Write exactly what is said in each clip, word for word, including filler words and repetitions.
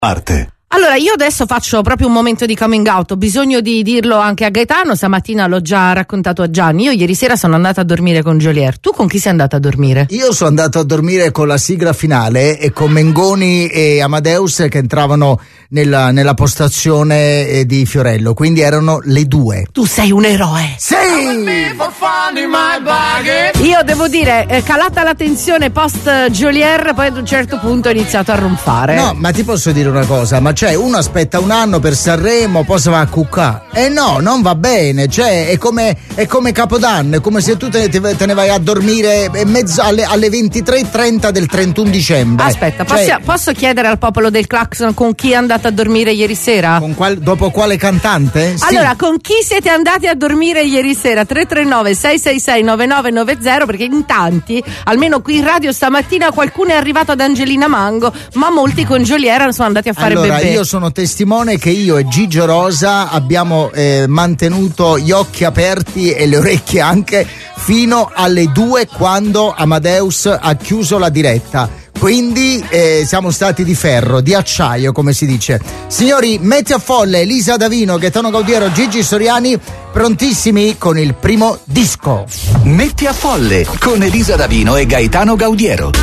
Arte. Allora, io adesso faccio proprio un momento di coming out, ho bisogno di dirlo anche a Gaetano, stamattina l'ho già raccontato a Gianni, io ieri sera sono andata a dormire con Jolier. Tu con chi sei andata a dormire? Io sono andato a dormire con la sigla finale e con Mengoni e Amadeus che entravano nella, nella postazione di Fiorello, quindi erano le due. Tu sei un eroe! Sì! Io devo dire, eh, calata la tensione post Jolier, poi ad un certo punto ho iniziato a ronfare. No, ma ti posso dire una cosa, ma cioè uno aspetta un anno per Sanremo, poi si va a cuccà. E eh no, non va bene, cioè è come, è come Capodanno, è come se tu te, te ne vai a dormire mezzo alle, alle ventitré e trenta del trentuno dicembre. Aspetta, cioè, posso, posso chiedere al popolo del Claxon con chi è andata a dormire ieri sera? Con qual, dopo quale cantante? Sì. Allora, con chi siete andati a dormire ieri sera? tre tre nove sei sei sei nove nove nove zero, perché in tanti, almeno qui in radio stamattina, qualcuno è arrivato ad Angelina Mango, ma molti con Jolier sono andati a fare allora, bebè. Io sono testimone che io e Gigio Rosa abbiamo eh, mantenuto gli occhi aperti e le orecchie anche fino alle due, quando Amadeus ha chiuso la diretta. Quindi eh, siamo stati di ferro, di acciaio, come si dice. Signori, Metti a Folle, Elisa Davino, Gaetano Gaudiero, Gigi Soriani, prontissimi con il primo disco. Metti a Folle con Elisa Davino e Gaetano Gaudiero.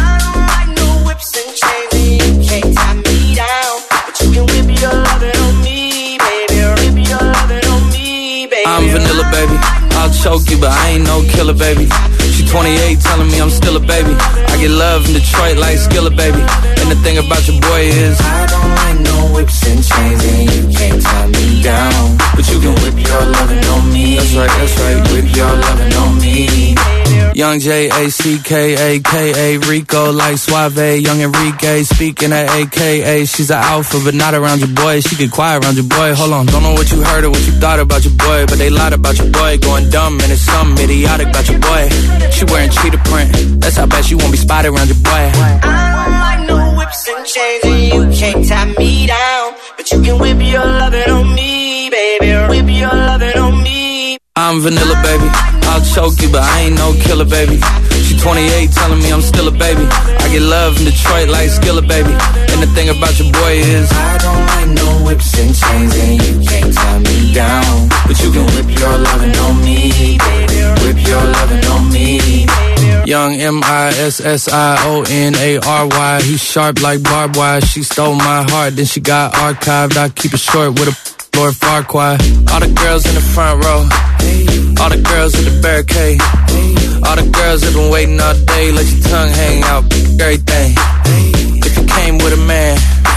I'm vanilla, baby. I'll choke you, but I ain't no killer, baby. She twenty-eight, telling me I'm still a baby. I get love in Detroit like Skilla, baby. And the thing about your boy is I don't like no whips and chains, and you can't tie me down. But you can whip your lovin' on me. That's right, that's right. Whip your lovin' on me. Young J A C K A K A Rico like Suave. Young Enrique speaking at A K A. She's an alpha, but not around your boy. She get quiet around your boy. Hold on, don't know what you heard or what you thought about your boy, but they lied about your boy. Going dumb and it's something idiotic about your boy. She wearing cheetah print. That's how bad she won't be spotted around your boy. I don't like no whips and chains, and you can't tie me down. But you can whip your lovin' on me, baby. Whip your lovin' on me. I'm vanilla, baby. I'll choke you, but I ain't no killer, baby. She twenty-eight, telling me I'm still a baby. I get love in Detroit like Skilla, baby. And the thing about your boy is I don't like no whips and chains, and you can't tie me down. But you can whip your lovin' on me, baby. Whip your lovin' on me. Young M I S S I O N A R Y. He's sharp like barbed wire. She stole my heart, then she got archived. I keep it short with a Lord Farquaad. All the girls in the front row, all the girls in the barricade, all the girls that been waiting all day. Let your tongue hang out, everything. If you came with a man,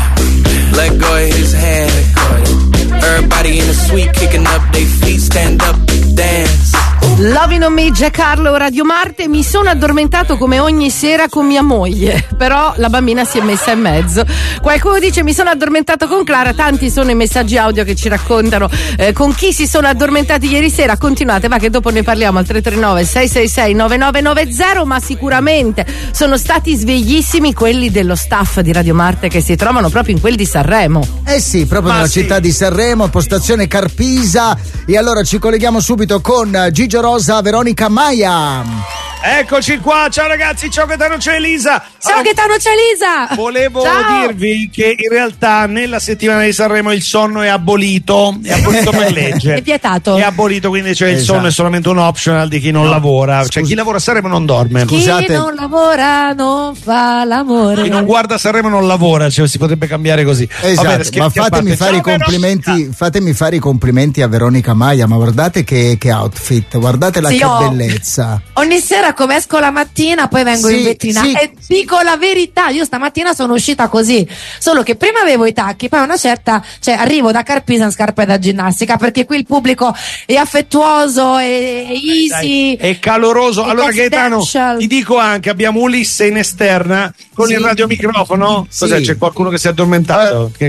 let go of his hand. Everybody in the suite kicking up their feet, stand up, dance. Loving on Me, Giancarlo, Radio Marte. Mi sono addormentato come ogni sera con mia moglie, però la bambina si è messa in mezzo. Qualcuno dice mi sono addormentato con Clara, tanti sono i messaggi audio che ci raccontano eh, con chi si sono addormentati ieri sera. Continuate, va che dopo ne parliamo al tre tre nove sei sei sei nove nove nove zero, ma sicuramente sono stati sveglissimi quelli dello staff di Radio Marte che si trovano proprio in quel di Sanremo. Eh sì, proprio ma nella sì. città di Sanremo, postazione Carpisa. E allora ci colleghiamo subito con Gigio Rosa, Veronica Maia. Eccoci qua, ciao ragazzi, ciao Gaetano, c'è Elisa. Ciao ah, Gaetano, c'è Elisa. Volevo Ciao. dirvi che in realtà nella settimana di Sanremo il sonno è abolito, è abolito per legge. È vietato. È abolito, quindi cioè il Esatto. sonno è solamente un optional di chi non No, lavora. scusi. Cioè chi lavora a Sanremo non dorme. Chi Scusate. non lavora non fa l'amore. Chi non guarda Sanremo non lavora, cioè si potrebbe cambiare così. Esatto, Va bene, scherzi ma a fatemi parte. fare, i Ciao, complimenti, Veronica. fatemi fare i complimenti a Veronica Maia, ma guardate che, che outfit, guardatela Sì, che io- bellezza. Ogni sera come esco la mattina poi vengo Sì, in vetrina sì. e dico la verità, io stamattina sono uscita così, solo che prima avevo i tacchi, poi a una certa, cioè arrivo da Carpisa in scarpe da ginnastica perché qui il pubblico è affettuoso, è, è easy, È caloroso. è Allora Gaetano, confidential. ti dico anche, abbiamo Ulisse in esterna con Sì. il radiomicrofono. Cos'è? Sì. C'è qualcuno che si è addormentato? Che-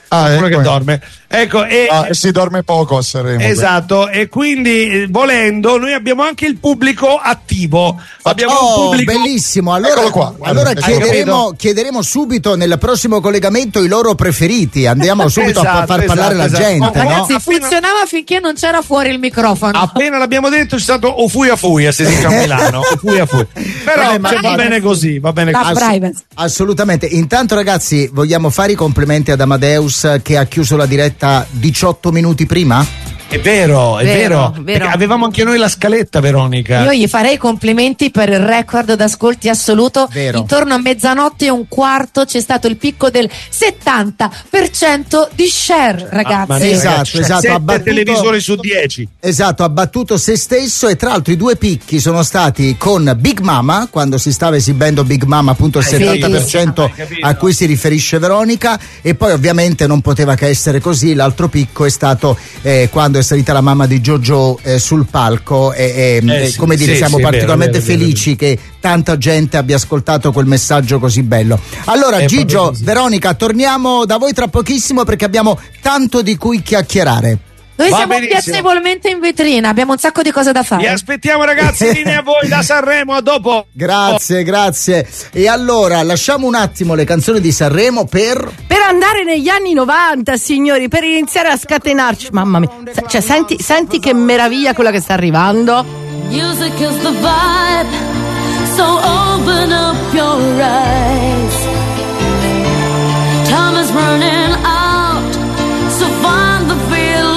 Ah, uno ecco. che dorme. Ecco, e, Ah, e si dorme poco a Sanremo. esatto, e quindi eh, volendo noi abbiamo anche il pubblico attivo. Abbiamo Oh, un pubblico bellissimo. Allora, Eccolo qua. allora Ecco, chiederemo, chiederemo subito nel prossimo collegamento i loro preferiti. Andiamo subito a Esatto, far parlare esatto, la esatto. gente. Oh, no? Ragazzi, appena- funzionava finché non c'era fuori il microfono. appena l'abbiamo detto c'è stato o fuia fuia se si dice a Milano, o fuia fuia. Però Vabbè, ma- cioè, va ma- bene così, va bene La così. privacy. Assolutamente. Intanto, ragazzi, vogliamo fare i complimenti ad Amadeus che ha chiuso la diretta diciotto minuti prima? È vero, è Vero, vero, vero. perché avevamo anche noi la scaletta, Veronica. Io gli farei i complimenti per il record d'ascolti assoluto. Vero. Intorno a mezzanotte e un quarto c'è stato il picco del settanta per cento di share, ragazzi. Mamma mia, Esatto, ragazzi, cioè, esatto, sette ha battuto- televisori su dieci. Esatto, ha battuto se stesso e tra l'altro i due picchi sono stati con Big Mama, quando si stava esibendo Big Mama, appunto il Hai settanta per capito, cento hai capito. a cui si riferisce Veronica, e poi ovviamente non poteva che essere così, l'altro picco è stato eh, quando è salita la mamma di Jojo eh, sul palco e, e, Eh, e, sì, come dire, sì, siamo sì, vero, particolarmente vero, vero, felici che tanta gente abbia ascoltato quel messaggio così bello. Allora È proprio Gigio, così. Veronica, torniamo da voi tra pochissimo perché abbiamo tanto di cui chiacchierare. Noi Va siamo benissimo. piacevolmente in vetrina, abbiamo un sacco di cose da Vi fare. aspettiamo, ragazzi, linea a voi da Sanremo, a dopo. Grazie, grazie. E allora lasciamo un attimo le canzoni di Sanremo per... Per andare negli anni novanta, signori, per iniziare a scatenarci. Mamma mia, Se- cioè, senti, senti che meraviglia quella che sta arrivando. Music is the vibe, so open up your eyes. Time is running out, so find the feeling.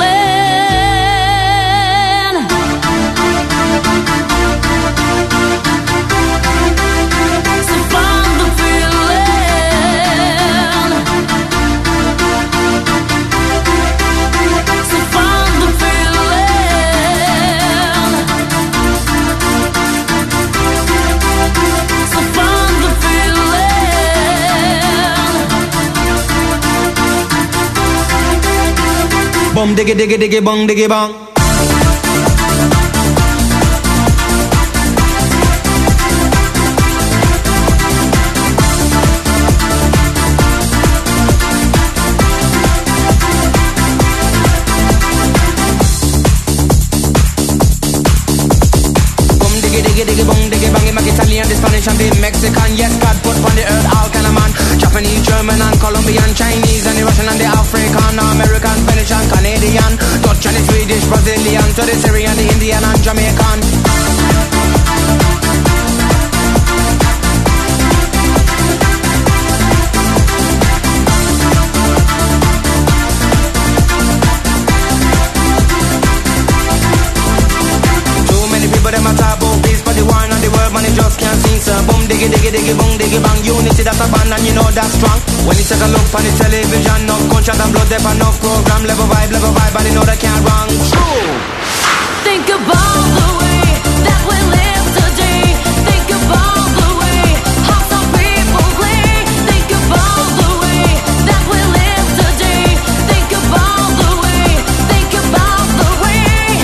So find the feeling. So find the feeling. So find the feeling. Bum diggy diggy diggy bong diggy bong. Bum diggy diggy diggy bong diggy bang. Make Italian, the Spanish and the Mexican. Yes, God put on the earth all kind of man. Japanese, German and Colombian, Chinese and the Russian and the African, American, Spanish and Canadian, Dutch and the Swedish, Brazilian, to the Syrian, the Indian and Jamaican. Too many people them a talk about peace, but the war and the world man it just can't see. So boom diggy diggy diggy boom diggy bang. Unity that's a band and you know that's strong. When you take a look on the television, no gunshot and blood, there no program, level vibe, level vibe, and you know they can't wrong. True. Think about the way that we live today. Think about the way how some people play. Think about the way that we live today. Think about the way. Think about the way.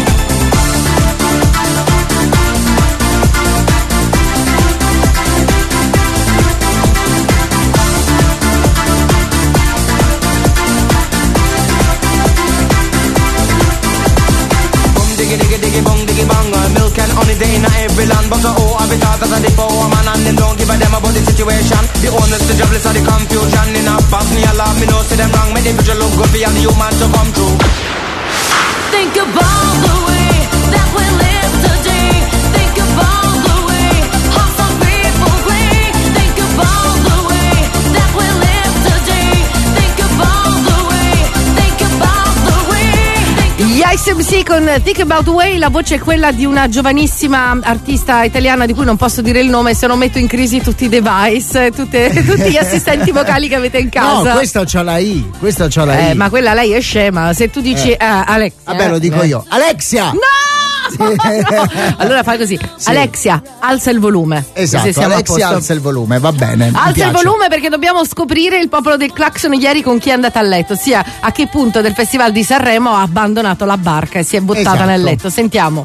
Boom diggy diggy diggy bong diggy bang. Uh, Milk and honey day in every land, but the oh have it all cause of the power man and them don't give a damn about the situation. The owners, the jobless, and the confusion. In a boss me a laugh, me no see them wrong. Make the future look good for all the human to come true. Think about the way that we live today. Think about the way how some people play. Think about the way that we live today. Think about the way. Think about the way. Gli Ice M C con Think About the Way, la voce è quella di una giovanissima artista italiana di cui non posso dire il nome, se non metto in crisi tutti i device, tutte, tutti gli assistenti vocali che avete in casa. No, questa c'ha la I, questa c'ha la I. Eh, ma quella lei è scema, se tu dici Eh. eh, Alex. Vabbè, lo dico eh. io. Alexia! No! No! Allora fai così, Sì. Alexia, alza il volume. Così Esatto, siamo a Alexia posto. alza il volume, va bene. mi Alza il piace. volume perché dobbiamo scoprire il popolo del Clacson ieri con chi è andata a letto, ossia a che punto del Festival di Sanremo ha abbandonato la barca e si è buttata Esatto. nel letto. Sentiamo.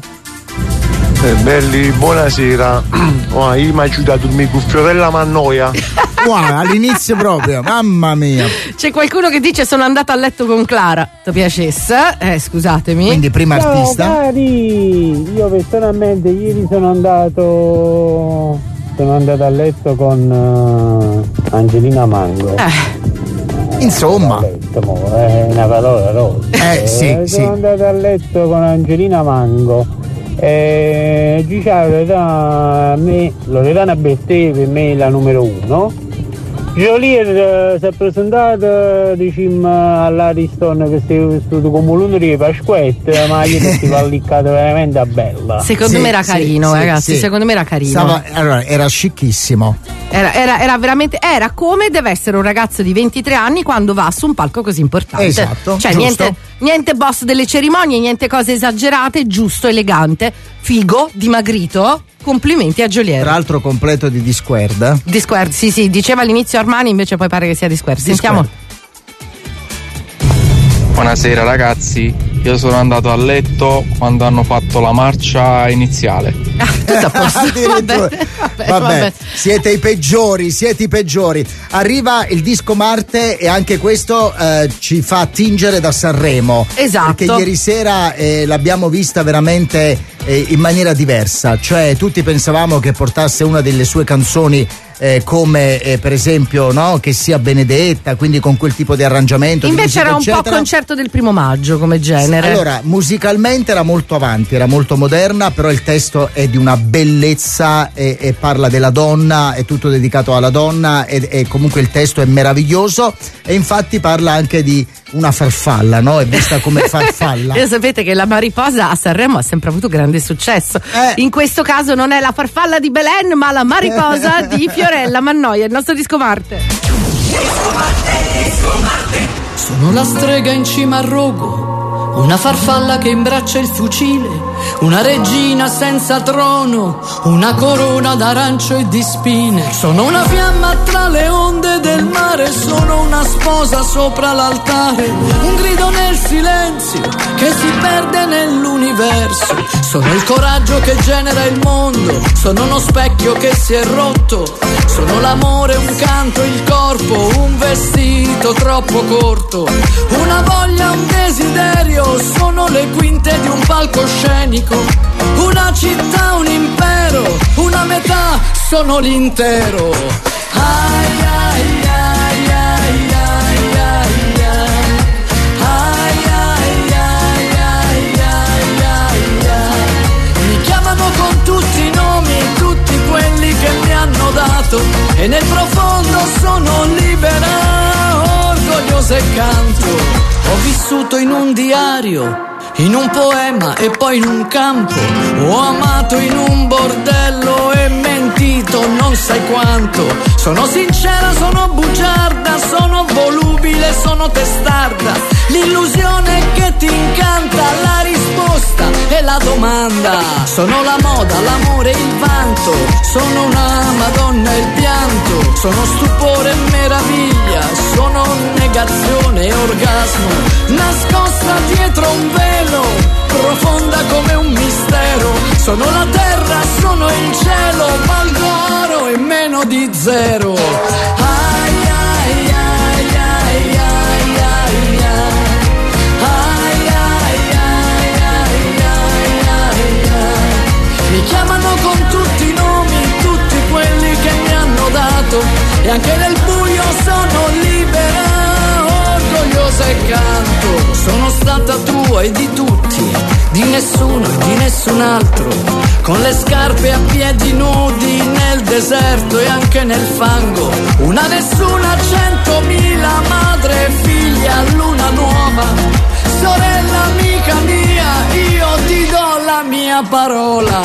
Eh, belli, buonasera. Oh, io mi ha aiutato il mio cuffio della mannoia. Wow, all'inizio proprio, mamma mia. C'è qualcuno che dice sono andata a letto con Clara, ti piacesse? Eh, scusatemi. Quindi prima Ciao artista. cari, io personalmente ieri sono andato sono andato a letto con uh, Angelina Mango. Eh. Insomma, A letto, mo, è una parola rosa. Eh, sì, sono sì. andato a letto con Angelina Mango. E diciamo da me Loredana Bertè per me è la numero uno. Joliet si è presentato diciamo all'Ariston che si è vestito come l'uno di Pasquette, ma ieri si va liccato veramente a bella. Secondo Sì, me era sì, carino, sì, ragazzi. sì. Secondo me era carino. Stava, allora, era scicchissimo. Era, era, era veramente, era come deve essere un ragazzo di ventitré anni quando va su un palco così importante. Esatto, Cioè, giusto. niente, niente boss delle cerimonie, niente cose esagerate, giusto, elegante, figo, dimagrito. Complimenti a Joliet. Tra l'altro completo di Discord. Di Square, sì, sì, diceva all'inizio Armani, invece poi pare che sia di Square. Sentiamo. Buonasera ragazzi, io sono andato a letto quando hanno fatto la marcia iniziale. Ah, tutto a posto. Addirittura. Vabbè, vabbè, Vabbè, vabbè. siete i peggiori, siete i peggiori. Arriva il disco Marte e anche questo eh, ci fa attingere da Sanremo. Esatto. Perché ieri sera eh, l'abbiamo vista veramente eh, in maniera diversa. Cioè, tutti pensavamo che portasse una delle sue canzoni. Eh, come eh, per esempio no? Che sia Benedetta, quindi con quel tipo di arrangiamento. Invece di musica, era un po' eccetera. concerto del primo maggio come genere. Allora, musicalmente era molto avanti, era molto moderna, però il testo è di una bellezza e, e parla della donna, è tutto dedicato alla donna e, e comunque il testo è meraviglioso e infatti parla anche di una farfalla, no? È vista come farfalla. E sapete che la Mariposa a Sanremo ha sempre avuto grande successo. Eh. In questo caso non è la farfalla di Belen, ma la Mariposa di Fiorella Mannoia, il nostro disco Marte. Sono la strega in cima al rogo, una farfalla che imbraccia il fucile, una regina senza trono, una corona d'arancio e di spine. Sono una fiamma tra le onde del mare, sono una sposa sopra l'altare, un grido nel silenzio che si perde nell'universo. Sono il coraggio che genera il mondo, sono uno specchio che si è rotto, sono l'amore, un canto, il corpo, un vestito troppo corto, una voglia, un desiderio, sono le quinte di un palcoscenico, una città, un impero, una metà, sono l'intero. Ai ai ai ai ai ai ai. Ai ai ai ai ai ai ai. Mi chiamano con tutti i nomi, tutti quelli che mi hanno dato, e nel profondo sono libera, orgogliosa e canto. Ho vissuto in un diario, in un poema e poi in un campo, ho amato in un bordello e mentito non sai quanto. Sono sincera, sono bugiarda, sono volubile, sono testarda, l'illusione che ti incanta, la risposta e la domanda. Sono la moda, l'amore, il vanto, sono una madonna e il pianto, sono stupore e meraviglia, sono negazione e orgasmo, nascosta dietro un velo, profonda come un mistero. Sono la terra, sono il cielo, valgo oro e meno di zero. Ai ai ai ai ai ai ai. Ai ai ai ai ai ai ai. Mi chiamano con tutti i nomi, tutti quelli che mi hanno dato, e anche nel buio sono libera, orgogliosa e canto. Sono stata tua e di tutti, di nessuno e di nessun altro, con le scarpe a piedi nudi nel deserto e anche nel fango. Una nessuna, centomila, madre e figlia, luna nuova, sorella amica mia, io ti do la mia parola.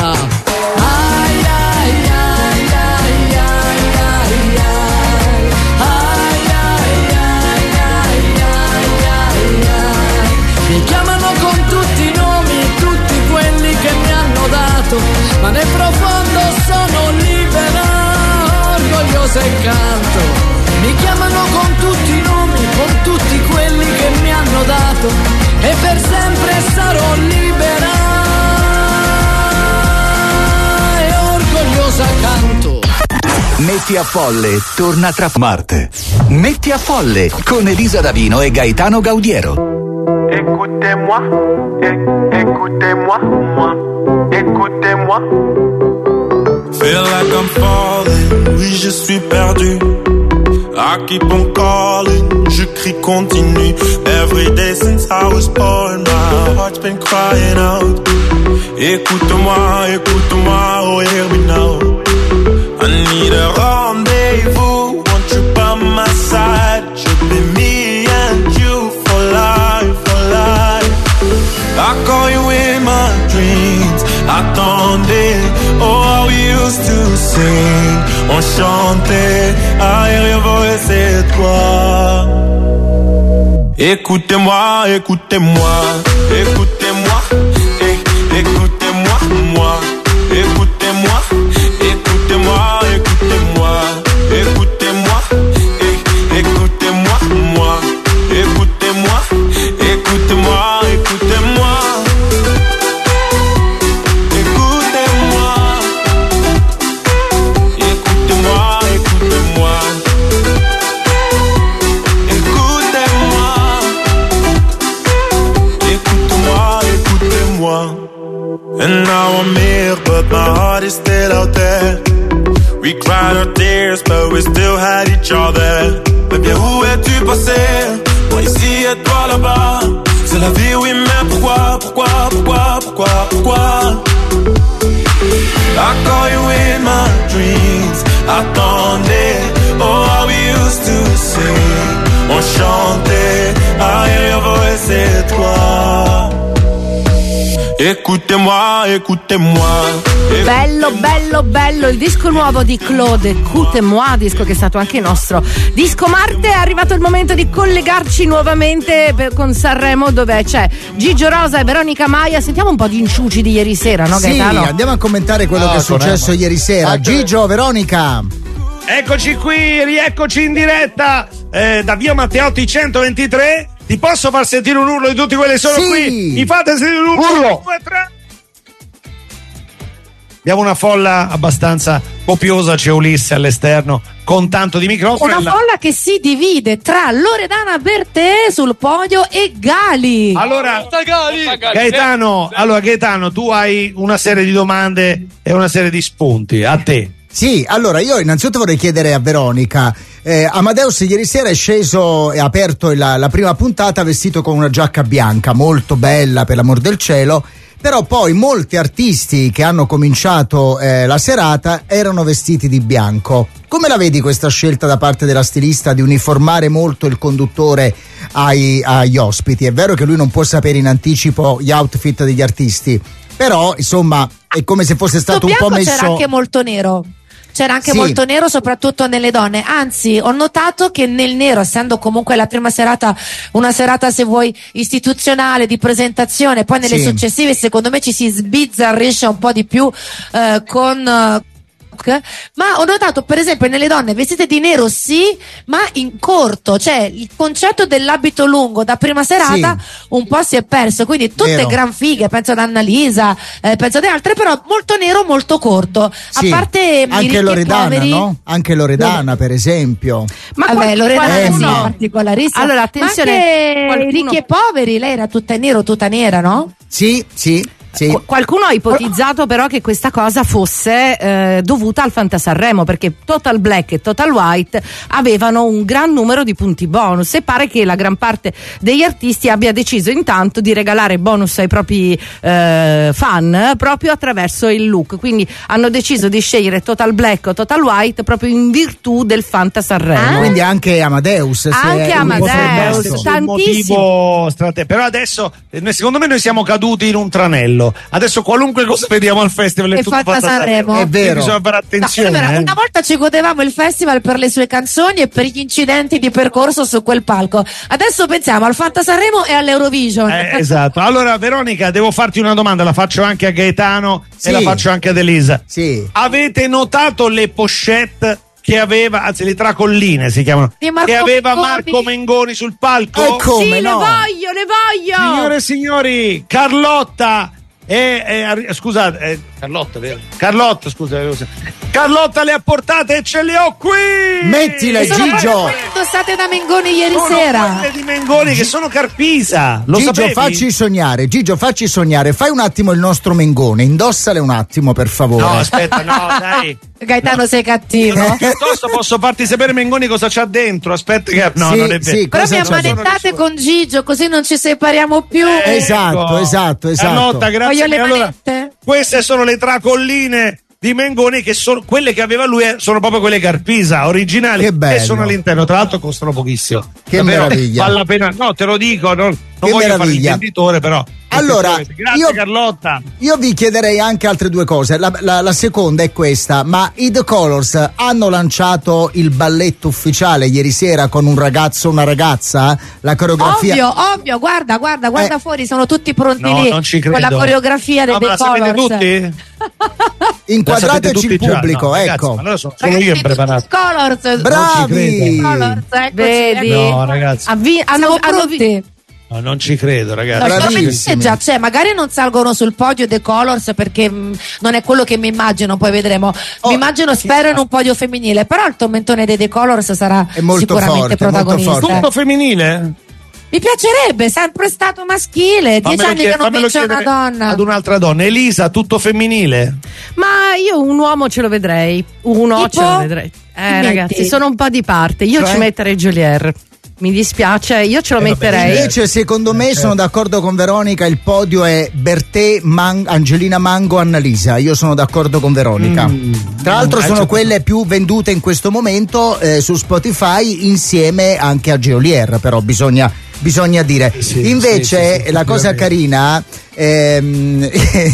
Ai ai ai ai ai ai ai. Ai ai ai ai ai ai ai. Mi chiamano con tutti i nomi, tutti quelli che mi hanno dato, ma nel profondo sono libera, orgogliosa e canto. Mi chiamano con tutti i nomi, con tutti quelli che mi hanno dato, e per sempre sarò libera e orgogliosa canto. Metti Metti a Folle torna tra Marte. Metti a Folle con Elisa Davino e Gaetano Gaudiero. Écoutez-moi, é- écoutez-moi, moi, écoutez-moi. Feel like I'm falling, oui je suis perdu. I keep on calling, je crie continue. Every day since I was born, my heart's been crying out. Écoute-moi, écoute-moi, oh hear me now. I need a rendezvous, want you by my side. Should be me and you for life, for life. I call you in my dreams, attendez. Oh, how we used to sing, on chantait. I hear your voice, c'est toi. Écoutez-moi, écoutez-moi, écoutez-moi, é- écoutez-moi, moi, écoutez-moi, écoutez-moi, écoutez-moi, écoutez-moi, é- écoutez-moi, moi, écoutez-moi, écoutez-moi, écoutez-moi. And now I'm here, but my heart is still out there. We cried our tears, but we still had each other. Mais bien où es-tu passé? Moi ici et toi là-bas. C'est la vie, oui, mais pourquoi, pourquoi, pourquoi, pourquoi, pourquoi? I call you in my dreams, attendez. Oh, how we used to sing, on chantait. I hear your voice, c'est toi. Écoutez-moi, écoutez-moi. Bello, bello, bello il disco nuovo di Claude, Écoutez-moi, disco che è stato anche il nostro disco Marte. È arrivato il momento di collegarci nuovamente per, con Sanremo, dove c'è Gigio Rosa e Veronica Maia. Sentiamo un po' di inciuci di ieri sera, no Gaetano? Sì, andiamo a commentare quello No, che è successo ieri sera. Gigio, Veronica. Eccoci qui, rieccoci in diretta eh, da via Matteotti centoventitré. Ti posso far sentire un urlo di tutti quelli che sono Sì. qui? Mi fate sentire un urlo? Urlo. Due, tre. Abbiamo una folla abbastanza copiosa, c'è Ulisse all'esterno con tanto di microfono. Una folla che si divide tra Loredana Bertè sul podio e Gali. Allora, Gaetano, allora Gaetano, tu hai una serie di domande e una serie di spunti. A te. Sì, allora io innanzitutto vorrei chiedere a Veronica. Eh, Amadeus ieri sera è sceso e ha aperto la, la prima puntata vestito con una giacca bianca, molto bella per l'amor del cielo, però poi molti artisti che hanno cominciato eh, la serata erano vestiti di bianco. Come la vedi questa scelta da parte della stilista di uniformare molto il conduttore ai, agli ospiti? È vero che lui non può sapere in anticipo gli outfit degli artisti, però insomma è come se fosse stato un po' messo... C'era anche molto nero. C'era anche Sì. molto nero, soprattutto nelle donne. Anzi, ho notato che nel nero, essendo comunque la prima serata una serata, se vuoi, istituzionale, di presentazione, poi nelle Sì. successive secondo me ci si sbizzarrisce un po' di più eh, con eh, ma ho notato per esempio nelle donne vestite di nero sì, ma in corto, cioè il concetto dell'abito lungo da prima serata un po' si è perso, quindi tutte Vero. gran fighe, penso ad Annalisa, eh, penso ad altre, però molto nero, molto corto. Sì, A parte i ricchi anche e Loredana, poveri, no? Anche Loredana, per esempio. Ma vabbè, qual- Loredana sì, qualcuno- particolarissima. Allora, attenzione, ma anche qualcuno- i ricchi e poveri, lei era tutta in nero, tutta nera, no? Sì, sì, sì. Qu- Qualcuno ha ipotizzato però che questa cosa fosse eh, dovuta al Fantasanremo, perché Total Black e Total White avevano un gran numero di punti bonus e pare che la gran parte degli artisti abbia deciso intanto di regalare bonus ai propri eh, fan proprio attraverso il look, quindi hanno deciso di scegliere Total Black o Total White proprio in virtù del Fantasanremo. Quindi anche Amadeus. se Anche è un po' Amadeus, presto. tantissimo. Motivo strate- però adesso eh, noi- secondo me noi siamo caduti in un tranello. Adesso qualunque cosa vediamo al festival è E tutto fatta fatta a Sanremo. È vero. Bisogna fare attenzione. No, allora, eh. una volta ci godevamo il festival per le sue canzoni e per gli incidenti di percorso su quel palco. Adesso pensiamo al Fantasanremo e all'Eurovision. Eh, esatto. Allora Veronica, devo farti una domanda, la faccio anche a Gaetano Sì. e la faccio anche ad Elisa. Sì. Avete notato le pochette che aveva, anzi le tracolline si chiamano, Di Marco che aveva Mengoni. Marco Mengoni sul palco? E come Sì, no? le voglio, le voglio! Signore e signori, Carlotta E, e arri- scusate, eh, Carlotta, vero? Carlotta, scusa, Carlotta le ha portate e ce le ho qui! Mettile, sono Gigio! indossate da Mengoni ieri sono sera. quelle di Mengoni che sono Carpisa. Lo Gigio, sapevi? facci sognare, Gigio, facci sognare. Fai un attimo il nostro Mengone, indossale un attimo, per favore. No, aspetta, no, dai. Gaetano, sei cattivo. No, piuttosto posso farti sapere Mengoni cosa c'ha dentro. Aspetta che no, Sì, non è vero. sì, Però cosa mi c'è ammanettate con Gigio, così non ci separiamo più. Eh, Esatto, esatto, esatto. Carlotta, grazie. Voglio le allora, manette? queste sono le tracolline di Mengoni, che sono quelle che aveva lui, eh, sono proprio quelle Carpisa originali, Che bello. e sono all'interno, tra l'altro costano pochissimo. Che Davvero, meraviglia. vale la pena, no, te lo dico, non, non Che voglio fare meraviglia. l'intenditore, però. Allora, grazie io- Carlotta. Io vi chiederei anche altre due cose. La, la- la seconda è questa: ma i The Colors hanno lanciato il balletto ufficiale ieri sera con un ragazzo o una ragazza? La coreografia. Ovvio, ovvio, guarda, guarda, guarda Eh. fuori, sono tutti pronti No, lì non ci credo. con la coreografia dei No, ma The la sapete Colors. tutti? Inquadrateci La sapete il tutti già? pubblico, No, ragazzi, ecco. ma allora sono solo io Ragazzi, impreparato. Colors. Bravi! Colors, eccoci, Vedi? ecco. No, ragazzi. Avvi- hanno, Siamo hanno vi- pronti. No, non ci credo, ragazzi. No, Bravissimi. sicuramente già c'è, magari non salgono sul podio The Colors perché mh, non è quello che mi immagino, poi vedremo. Oh, mi immagino, spero, in un podio femminile, però il tormentone dei The Colors sarà È molto sicuramente forte, protagonista. molto forte. Tutto femminile? Mi piacerebbe, sempre stato maschile, dieci Fammelo anni chied- che non fammelo vince una chiedere donna. ad un'altra donna. Elisa, tutto femminile? Ma io un uomo ce lo vedrei. Uno Tipo? ce lo vedrei. Eh, Chi ragazzi, metti? sono un po' di parte. Io Cioè? ci metterei Jolier. Mi dispiace, io ce lo Eh, vabbè, metterei. Invece, secondo me, sono d'accordo con Veronica. Il podio è Bertè, Man- Angelina Mango, Annalisa. Io sono d'accordo con Veronica. Tra l'altro, Eh, sono cioè- quelle più vendute in questo momento eh, su Spotify, insieme anche a Geolier. Però bisogna, bisogna dire. Sì, Invece, sì, sì, sì, la cosa carina. Ehm,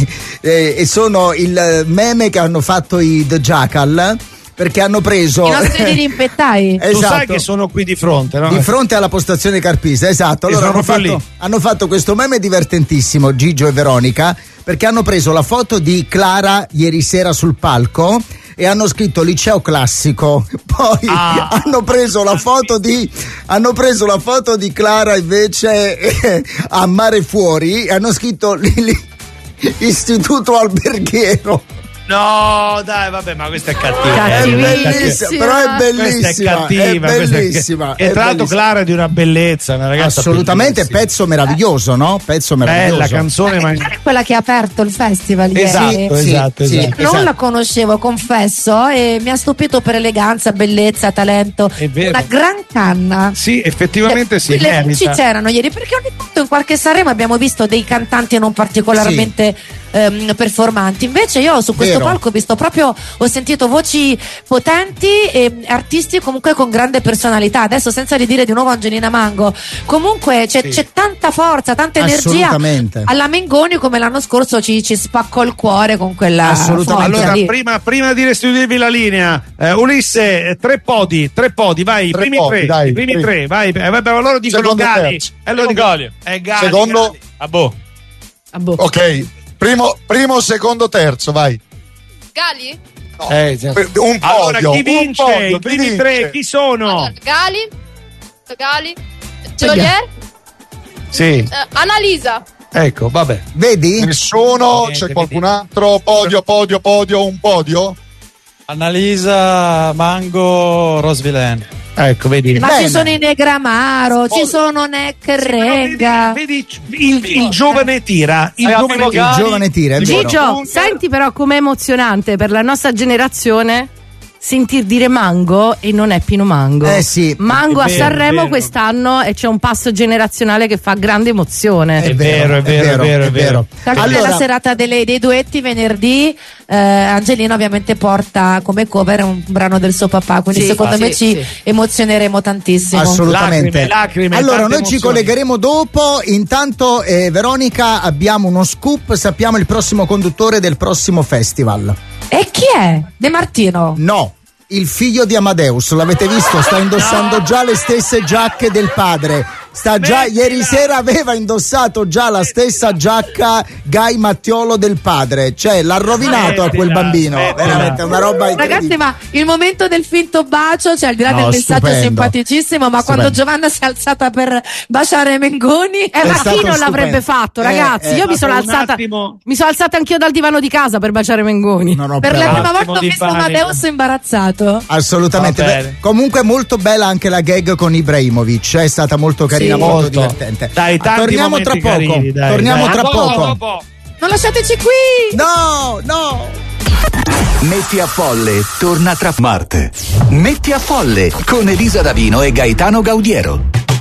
eh, sono il meme che hanno fatto i The Jackal, perché hanno preso I nostri dirimpettai. Tu Esatto. sai che sono qui di fronte, no? di fronte alla postazione Carpisa, esatto. E Allora sono hanno proprio fatto, lì. hanno fatto questo meme divertentissimo, Gigio e Veronica, perché hanno preso la foto di Clara ieri sera sul palco e hanno scritto liceo classico. Poi Ah. hanno preso la foto di hanno preso la foto di Clara invece eh, a Mare Fuori e hanno scritto li- li- Istituto Alberghiero. No, dai, vabbè, ma questa è cattiva. È Cattivissima. bellissima, però è bellissima. Questa è cattiva, è questa è- bellissima. E è tra l'altro bellissima. Clara è di una bellezza, una ragazza Assolutamente, bellissima. pezzo meraviglioso, no? Pezzo meraviglioso. Bella canzone, ma Quella che ha aperto il festival ieri. esatto, Sì, esatto, sì, esatto. Non esatto. la conoscevo, confesso, e mi ha stupito per eleganza, bellezza, talento. È vero. Una gran canna. Sì, effettivamente sì, Le voci merita. c'erano ieri, perché ogni tanto in qualche Sanremo abbiamo visto dei cantanti non particolarmente ehm, performanti. Invece io su questo Vero. palco ho visto proprio, ho sentito voci potenti e artisti comunque con grande personalità. Adesso senza ridire di nuovo Angelina Mango, comunque c'è, Sì. c'è tanta forza, tanta energia. Assolutamente. Alla Mengoni, come l'anno scorso, ci, ci spaccò il cuore con quella Assolutamente. forza Allora, lì. prima, prima di restituirvi la linea, eh, Ulisse, eh, tre podi, tre podi, vai, i Tre primi podi, tre, dai, i primi primi. tre, vai, eh, vabbè, ma loro dicono Secondo e Gali, terzo. e loro dicono Gali, eh, Gali, Secondo- Gali. Ah, boh. Ah, boh. Ok, primo, primo, secondo, terzo, vai. Gali? Eh, sì. Un podio, Allora, chi un vince? podio, I primi chi tre, vince? chi sono? Allora, Gali? Gali? Jolier? Sì, Eh, Annalisa? ecco, vabbè. Vedi? Nessuno, Niente, c'è qualcun vedi. altro? Podio, podio, podio, un podio? Annalisa, Mango, Rosvillain. Ecco, vedi. Ma Bene. ci sono i Negramaro, ci sono Neck Renga. Vedi, vedi il, il giovane tira, il Hai giovane appena tira. Il giovane tira, è vero. Gigio, senti però com'è emozionante per la nostra generazione sentir dire Mango e non è Pino Mango. Eh sì, Mango è a vero, Sanremo è vero. quest'anno e c'è un passo generazionale che fa grande emozione. È vero, è vero, è vero, è vero. Calcola Allora- la serata delle- dei duetti venerdì, eh, Angelina ovviamente porta come cover un brano del suo papà, quindi Sì, secondo sì, me ci sì. emozioneremo tantissimo. Assolutamente. Lacrime, lacrime, allora, tante noi ci emozioni. collegheremo dopo. Intanto, eh, Veronica, abbiamo uno scoop. Sappiamo il prossimo conduttore del prossimo festival. E chi è? De Martino. No. Il figlio di Amadeus, l'avete visto? Sta indossando già le stesse giacche del padre. sta già Mettila. ieri sera aveva indossato già la stessa giacca Gai Mattiolo del padre, cioè l'ha rovinato a quel Mettila, bambino, mettila. veramente una roba incredibile. Ragazzi, ma il momento del finto bacio, cioè al di là No, del messaggio stupendo. simpaticissimo, ma Stupendo. quando Giovanna si è alzata per baciare Mengoni, Eh, ma stato chi non stupendo. l'avrebbe fatto, Eh, ragazzi? eh, Io mi sono un alzata. attimo. Mi sono alzata anch'io dal divano di casa per baciare Mengoni. No, no, per però- la prima attimo volta ho di visto panico. Amadeus imbarazzato. Assolutamente. Va Beh, bene. comunque molto bella anche la gag con Ibrahimovic, è stata molto carina, Sì. molto, Molto. divertente. Dai, tanti torniamo tra momenti poco. carini, dai, torniamo dai. tra A dopo, poco. dopo. Non lasciateci qui! No, no. Metti a Folle torna tra Marte. Metti a Folle con Elisa Davino e Gaetano Gaudiero.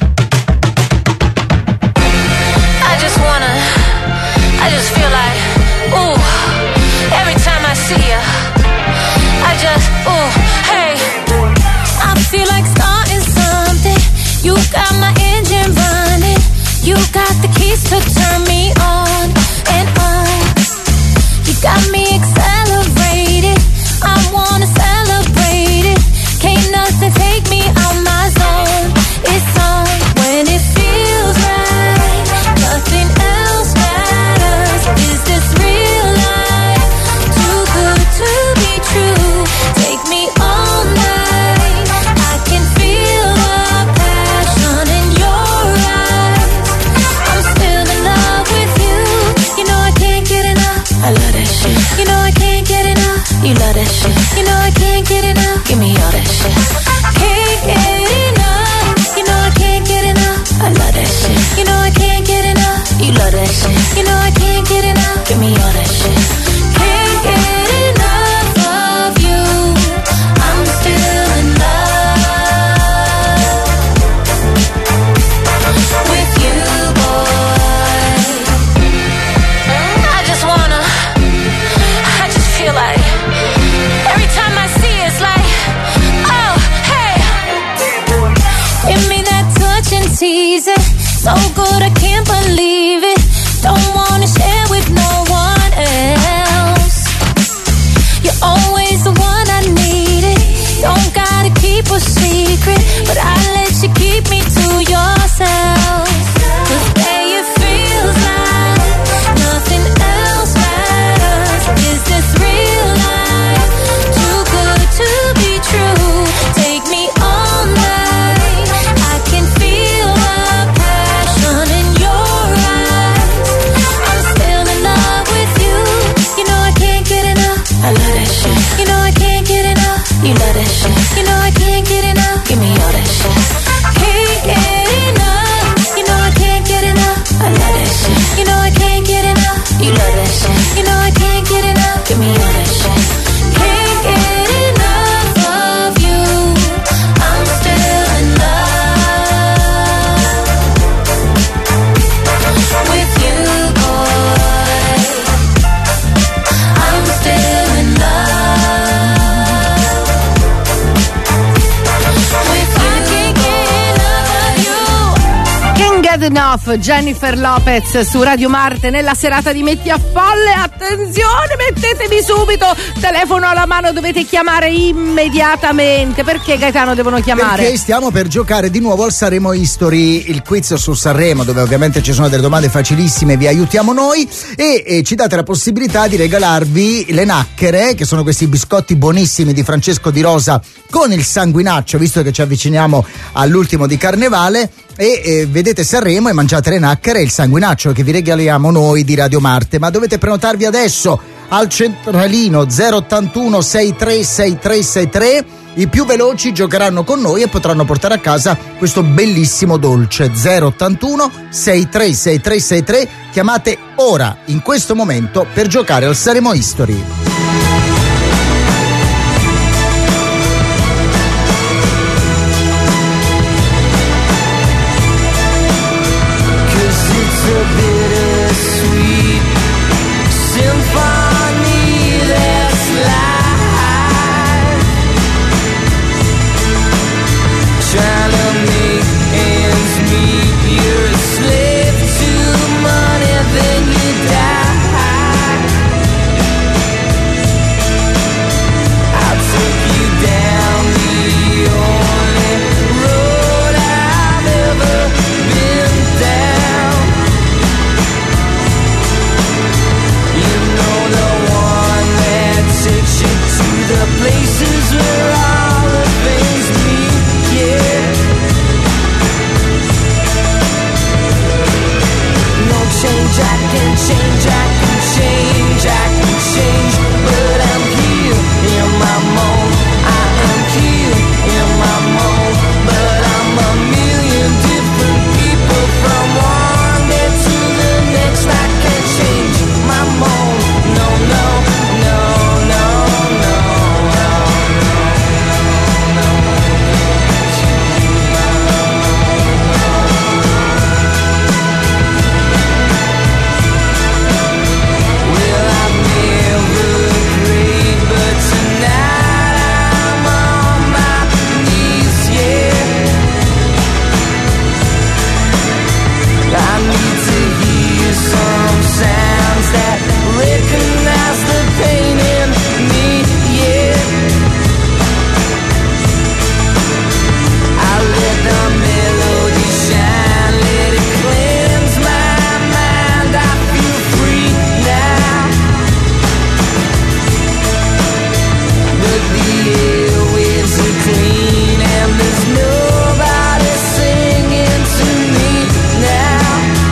I just wanna, I just feel like, ooh, every time I see you, I just, ooh, hey, I feel like starting something. You got my engine running, you got the keys to turn me on and on. You got me accelerated, I wanna celebrate it. Can't nothing take me out my zone. It's on when it feels right. Nothing else matters. Is this real life? Too good to be true. Take me all night. I can feel the passion in your eyes. I'm still in love with you. You know I can't get enough. I love that shit. You know I can't get enough. You love that shit. You know I can't get enough. Give me all that shit. Can't get enough. You know I can't get enough. I love that shit. You know I can't get enough. You love that shit. You know I can't get enough. Give me all that shit. Can't get enough of you. I'm still in love with you, boy. I just wanna, I just feel like every time I see it, it's like, oh, hey. Give me that touch and tease it. So good I can't believe it. Don't wanna share with no one else. You're always the one I needed. Don't gotta keep a secret, but I let you keep me to yourself. 'Cause babe, it feels like nothing else matters. Is this real life? Too good to be true. Take me all night. I can feel the passion in your eyes. I'm still in love with you. You know I can't get enough. I love that shit. You know I can't get enough. You love that shit. You know I can't get enough. Give me all that shit. Can't get enough. You know I can't get enough. I love that shit. You know I can't get enough. You love that shit. You know I can't get enough. Give me all that shit. Can't get enough of you. I'm still in love with you, boy. I'm still in love with you. I can't get enough of you. Can't Get Enough, Jennifer Lopez su Radio Marte nella serata di Metti a Folle. Attenzione, mettetevi subito telefono alla mano, dovete chiamare immediatamente. Perché Gaetano devono chiamare? Perché stiamo per giocare di nuovo al Sanremo History, il quiz su Sanremo, dove ovviamente ci sono delle domande facilissime, vi aiutiamo noi e, e ci date la possibilità di regalarvi le nacchere, che sono questi biscotti buonissimi di Francesco Di Rosa con il sanguinaccio, visto che ci avviciniamo all'ultimo di Carnevale. E eh, vedete Sanremo e mangiate le nacchere e il sanguinaccio che vi regaliamo noi di Radio Marte. Ma dovete prenotarvi adesso al centralino zero ottantuno sessantatré sessantatré sessantatré. I più veloci giocheranno con noi e potranno portare a casa questo bellissimo dolce. Zero ottantuno sessantatré sessantatré sessantatré. Chiamate ora, in questo momento, per giocare al Sanremo History. Slave to money, then you die. change, I can change, I can change, but I'm here in my mold. I am here in my mold, but I'm a million different people from one day to the next. I can't change my mold. No, no, no, no, no, no, no, no. Well, I've never prayed, but tonight I'm on my knees, yeah. I need to hear some sounds that recognize the pain in me, yeah. I let the melody shine, let it cleanse my mind. I feel free now, but the airwaves are clean and there's nobody singing to me now.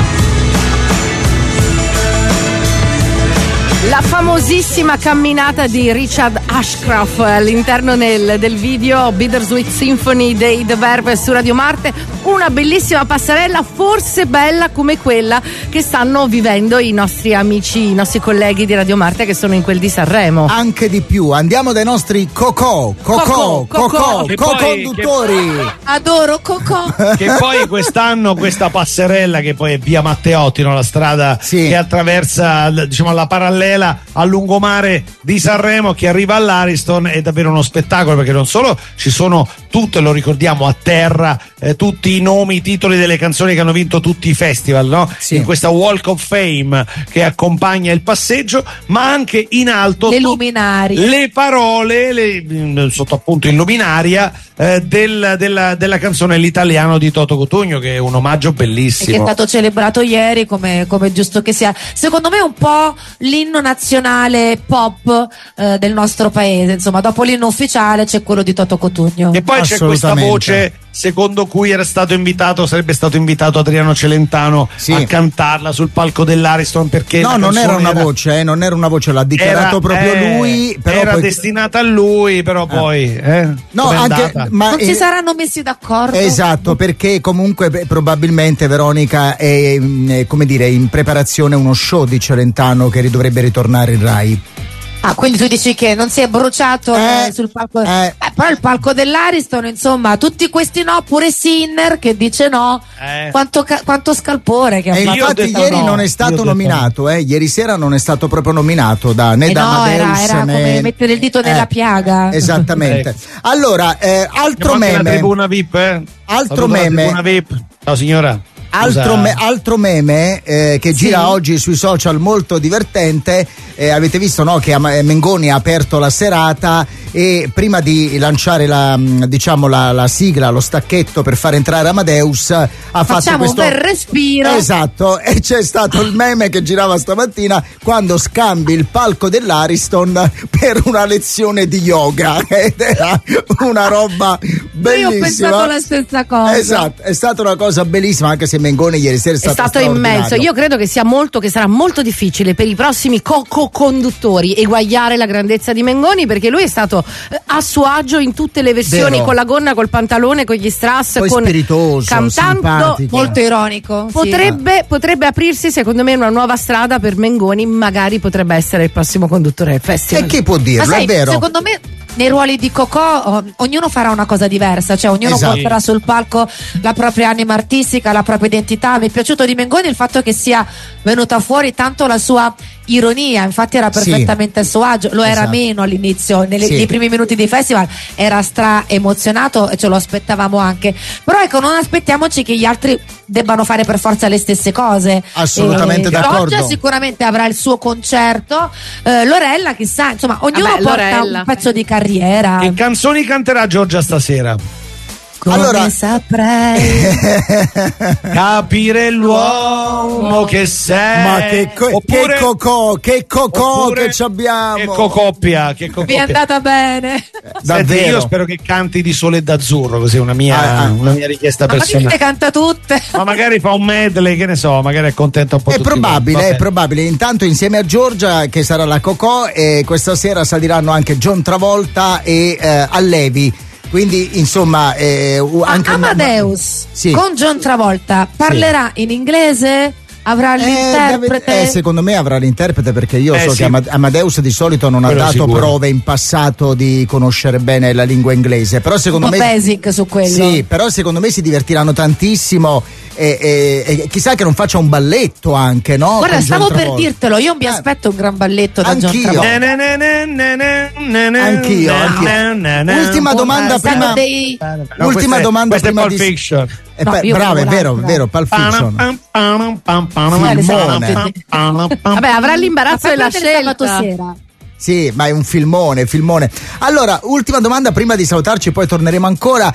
La famosissima camminata di Richard Ashcroft all'interno nel- del video Bittersweet Symphony dei The Verve su Radio Marte, una bellissima passerella, forse bella come quella che stanno vivendo i nostri amici, i nostri colleghi di Radio Marte che sono in quel di Sanremo. Anche di più, andiamo dai nostri Cocò, Cocò, Cocò, Cocò. Cocò, Che poi- co-conduttori. Adoro Cocò. Che poi quest'anno questa passerella che poi è via Matteotti, no? La strada Sì. che attraversa, l- diciamo, la parallela al lungomare di Sanremo che arriva all'Ariston, è davvero uno spettacolo, perché non solo ci sono tutte, lo ricordiamo, a terra, eh, tutti i nomi, i titoli delle canzoni che hanno vinto tutti i festival, no? Sì. In questa Walk of Fame che accompagna il passeggio, ma anche in alto Le tu- luminarie. le parole, le, mh, sotto appunto in luminaria, eh, del- della, della canzone L'Italiano di Toto Cutugno, che è un omaggio E che è bellissimo. stato celebrato ieri come, come giusto che sia. Secondo me è un po' l'inno nazionale pop eh, del nostro paese, insomma, dopo l'inno ufficiale c'è quello di Toto Cutugno. E poi c'è questa Assolutamente. voce secondo cui era stato invitato, sarebbe stato invitato Adriano Celentano Sì. a cantarla sul palco dell'Ariston, perché No, la non era canzone una voce, eh, non era una voce, l'ha dichiarato era- proprio eh, lui. Però era poi... destinata a lui, però poi eh, No, com'è anche, andata? ma Non si eh, saranno messi d'accordo? esatto, perché comunque beh, probabilmente Veronica è, mh, è, come dire, in preparazione uno show di Celentano che dovrebbe ritornare in Rai. Ah, quindi tu dici che non si è bruciato Eh, eh, sul palco. eh. Eh, poi il palco dell'Ariston, insomma, tutti questi no, pure Sinner che dice no. Eh. Quanto, ca- quanto scalpore che ha E io fatto. ho infatti detto ieri no, non è io ho stato detto nominato, eh, ieri sera non è stato proprio nominato da, né Eh da no, era, Amadeus era né... come mettere il dito nella Eh, piaga. Esattamente. Ecco. Allora, eh, altro Abbiamo anche la meme. tribuna V I P, eh? Altro Saluto la meme. tribuna V I P. Ciao signora. Altro, Scusa. me- altro meme eh, che gira oggi sui social, molto divertente. Eh, avete visto, no, che Ama- Mengoni ha aperto la serata e prima di lanciare la, mh, diciamo la, la sigla, lo stacchetto per far entrare Amadeus, ha fatto Facciamo questo un bel respiro. Esatto, e c'è stato il meme che girava stamattina quando scambi il palco dell'Ariston per una lezione di yoga ed era una roba bellissima. Io ho pensato la stessa cosa. Esatto, è stata una cosa bellissima, anche se Mengoni ieri sera è È stato, stato immenso. straordinario. Io credo che sia molto, che sarà molto difficile per i prossimi co-conduttori eguagliare la grandezza di Mengoni, perché lui è stato eh, a suo agio in tutte le versioni, Vero. con la gonna, col pantalone, con gli strass, Poi con spiritoso, cantando. simpatico. Molto ironico. sì. Potrebbe, potrebbe aprirsi, secondo me, una nuova strada per Mengoni. Magari potrebbe essere il prossimo conduttore del festival. E chi può Ma dirlo? sai, È vero. secondo me nei ruoli di Cocò oh, ognuno farà una cosa diversa, cioè ognuno Esatto. porterà sul palco la propria anima artistica, la propria identità. Mi è piaciuto di Mengoni il fatto che sia venuta fuori tanto la sua ironia, infatti era Sì. perfettamente a suo agio, lo era Esatto. meno all'inizio, nelle- Sì. nei primi minuti di festival era stra emozionato e ce lo aspettavamo anche, però ecco, non aspettiamoci che gli altri debbano fare per forza le stesse cose. Assolutamente Eh, d'accordo. Giorgia sicuramente avrà il suo concerto, eh, Lorella chissà, insomma ognuno Vabbè, porta Lorella. un pezzo di carriera. Che canzoni canterà Giorgia stasera? come Allora- saprei. Capire l'uomo che sei. Ma che, co- Oppure- che cocò, che cocò oppure- che ci abbiamo. Che cocoppia, che Vi è cocoppia. andata bene. Senti, Davvero. io spero che canti di Sole e d'Azzurro, così è una mia, Ah, ah. una mia richiesta Ma che le personale. canta tutte. Ma magari fa un medley, che ne so, magari accontenta un po' È tutti probabile, quanti. è Vabbè. probabile. Intanto insieme a Giorgia, che sarà la Cocò, e questa sera saliranno anche John Travolta e eh, Allevi. Quindi, insomma, eh, u- Ma anche una- Amadeus Sì. con John Travolta parlerà in inglese? Avrà Eh, l'interprete? deve- eh, secondo me avrà l'interprete, perché io Eh, so che sì. Ama- Amadeus di solito non ha Quello dato sicuro. prove in passato di conoscere bene la lingua inglese. Però un secondo po' me. basic su quello. Sì, però secondo me si divertiranno tantissimo. E, e- e chissà che non faccia un balletto anche, no? Guarda, Con stavo John per Travolta. dirtelo, io mi Eh. aspetto un gran balletto da John Anch'io. Travolta. Ne, ne, ne, ne, ne, ne, ne, Anch'io, ne, anch'io. ne, ne, ne. Ultima Un, domanda eh, prima. Saturday- No, Ultima questa è- domanda questa prima è Pulp di- Fiction. Eh, No, beh, io bravo, è volevo vero, è l'altra. vero, Pulp Fiction. Filmone. Vabbè, avrà l'imbarazzo Ma della fai vedere sabato scelta. sera. Sì, ma è un filmone, filmone. Allora, ultima domanda prima di salutarci, poi torneremo ancora.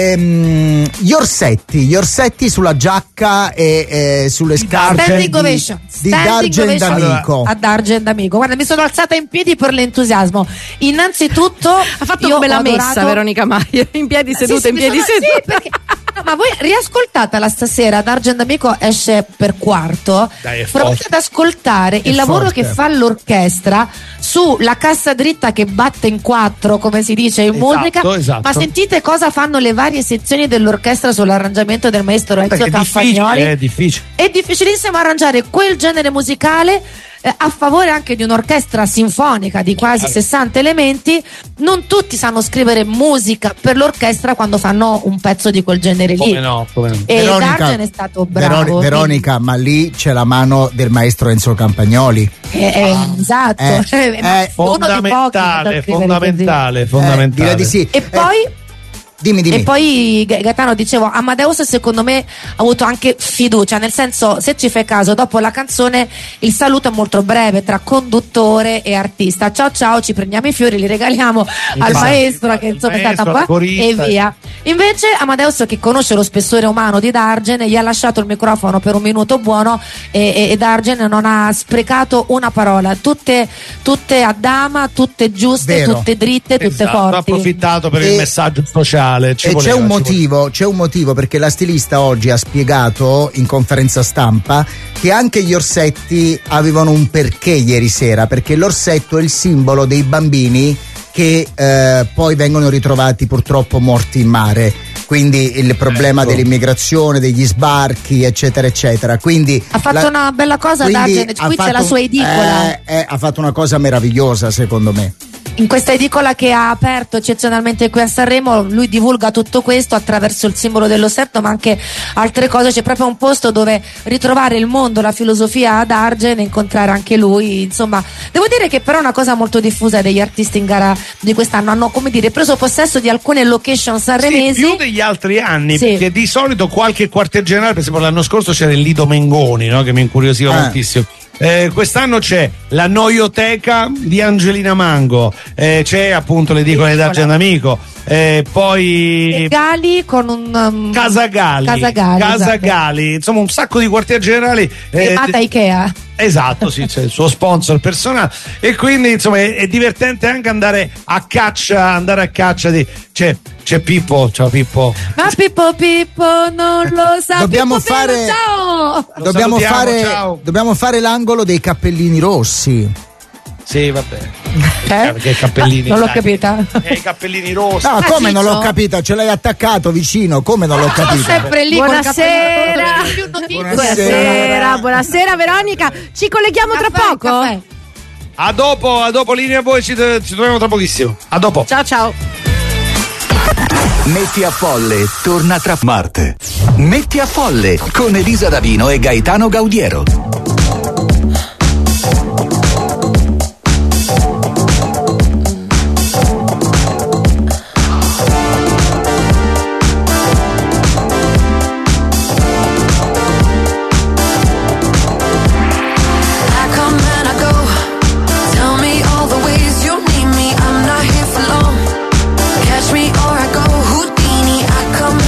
Ehm, gli orsetti, gli orsetti sulla giacca e eh, sulle scarpe Standing di, ovation. di Standing D'Argent ovation Amico. ad Argent Amico. Guarda, mi sono alzata in piedi per l'entusiasmo. Innanzitutto Ha fatto io come ho la messa adorato- Veronica Maier, in piedi Sì, seduta, sì, in mi piedi sono- seduta. sì, perché- no, ma voi riascoltatela stasera, D'Argent Amico esce per quarto. Dai, è Provate forte. ad ascoltare il lavoro forte. che fa l'orchestra sulla cassa dritta che batte in quattro, come si dice in Esatto, musica. esatto. Ma sentite cosa fanno le varie sezioni dell'orchestra sull'arrangiamento del maestro Ezio Perché è difficile, Campagnoli. è difficile. È difficilissimo arrangiare quel genere musicale eh, a favore anche di un'orchestra sinfonica di quasi Chiaro. sessanta elementi. Non tutti sanno scrivere musica per l'orchestra quando fanno un pezzo di quel genere lì. Come no, come no. E D'Argent è stato bravo. Veroni- quindi- Veronica, ma lì c'è la mano del maestro Enzo Campagnoli. eh, eh, esatto. Eh, Ma eh, uno dei pochi che sa Fondamentale, scrivere fondamentale, Eh, fondamentale. direi di sì. così. E poi Dimmi, dimmi. E poi Ga- Gaetano, dicevo, Amadeus secondo me ha avuto anche fiducia, nel senso, se ci fai caso, dopo la canzone il saluto è molto breve tra conduttore e artista. Ciao ciao, ci prendiamo i fiori, li regaliamo al Infatti, maestro che il insomma è maestro, stata la qua e corista. via. Invece Amadeus, che conosce lo spessore umano di D'Argent, gli ha lasciato il microfono per un minuto buono e, e, e D'Argent non ha sprecato una parola, tutte, tutte a dama, tutte giuste, Vero. tutte dritte, tutte Esatto, ha forti. approfittato per E- il messaggio sociale. Ci e voleva, c'è un ci motivo, c'è un motivo perché la stilista oggi ha spiegato in conferenza stampa che anche gli orsetti avevano un perché ieri sera, perché l'orsetto è il simbolo dei bambini che eh, poi vengono ritrovati purtroppo morti in mare. Quindi il problema Ecco. dell'immigrazione, degli sbarchi, eccetera, eccetera. Quindi Ha fatto la- una bella cosa quindi D'Argent, ha qui c'è fatto- la sua edicola. eh, eh, ha fatto una cosa meravigliosa, secondo me. In questa edicola che ha aperto eccezionalmente qui a Sanremo, lui divulga tutto questo attraverso il simbolo dell'ossetto, ma anche altre cose. C'è proprio un posto dove ritrovare il mondo, la filosofia ad Argent e incontrare anche lui. Insomma, devo dire che però è una cosa molto diffusa degli artisti in gara di quest'anno. Hanno, come dire, preso possesso di alcune location Sì, sanremesi. più degli altri anni, Sì. perché di solito qualche quartier generale, per esempio l'anno scorso c'era il Lido Mengoni, no? Che mi incuriosiva Ah. moltissimo. Eh, quest'anno c'è la Noioteca di Angelina Mango, eh, c'è appunto l'edicola di D'Argent Amico, eh, poi E Gali con un um, Casagali, Casagali, Casagali, insomma un sacco di quartier generali. eh, chiamata Ikea. Esatto, sì, c'è il suo sponsor personale e quindi insomma è, è divertente anche andare a caccia, andare a caccia di c'è, c'è Pippo, ciao Pippo. Ma Pippo Pippo non lo sa. Dobbiamo Pippo fare- Piero, ciao! Lo Dobbiamo salutiamo, fare, ciao. dobbiamo fare l'angolo dei cappellini rossi. Sì, vabbè. Eh? Perché i cappellini. Non l'ho dai. capita. Eh, i cappellini rossi. No, Ah, come non l'ho Ciccio? capita? Ce l'hai attaccato vicino, come non l'ho capita? Sempre lì col Buonasera. cappello più notizie. Buonasera, buonasera Veronica. Ci colleghiamo tra Caffè, poco? caffè. A dopo, a dopo linea a voi, ci, ci troviamo tra pochissimo. A dopo. Ciao ciao. Metti a Folle torna tra Marte. Metti a Folle con Elisa Davino e Gaetano Gaudiero. I come and I go. Tell me all the ways you need me. I'm not here for long. Catch me or I go Houdini. I come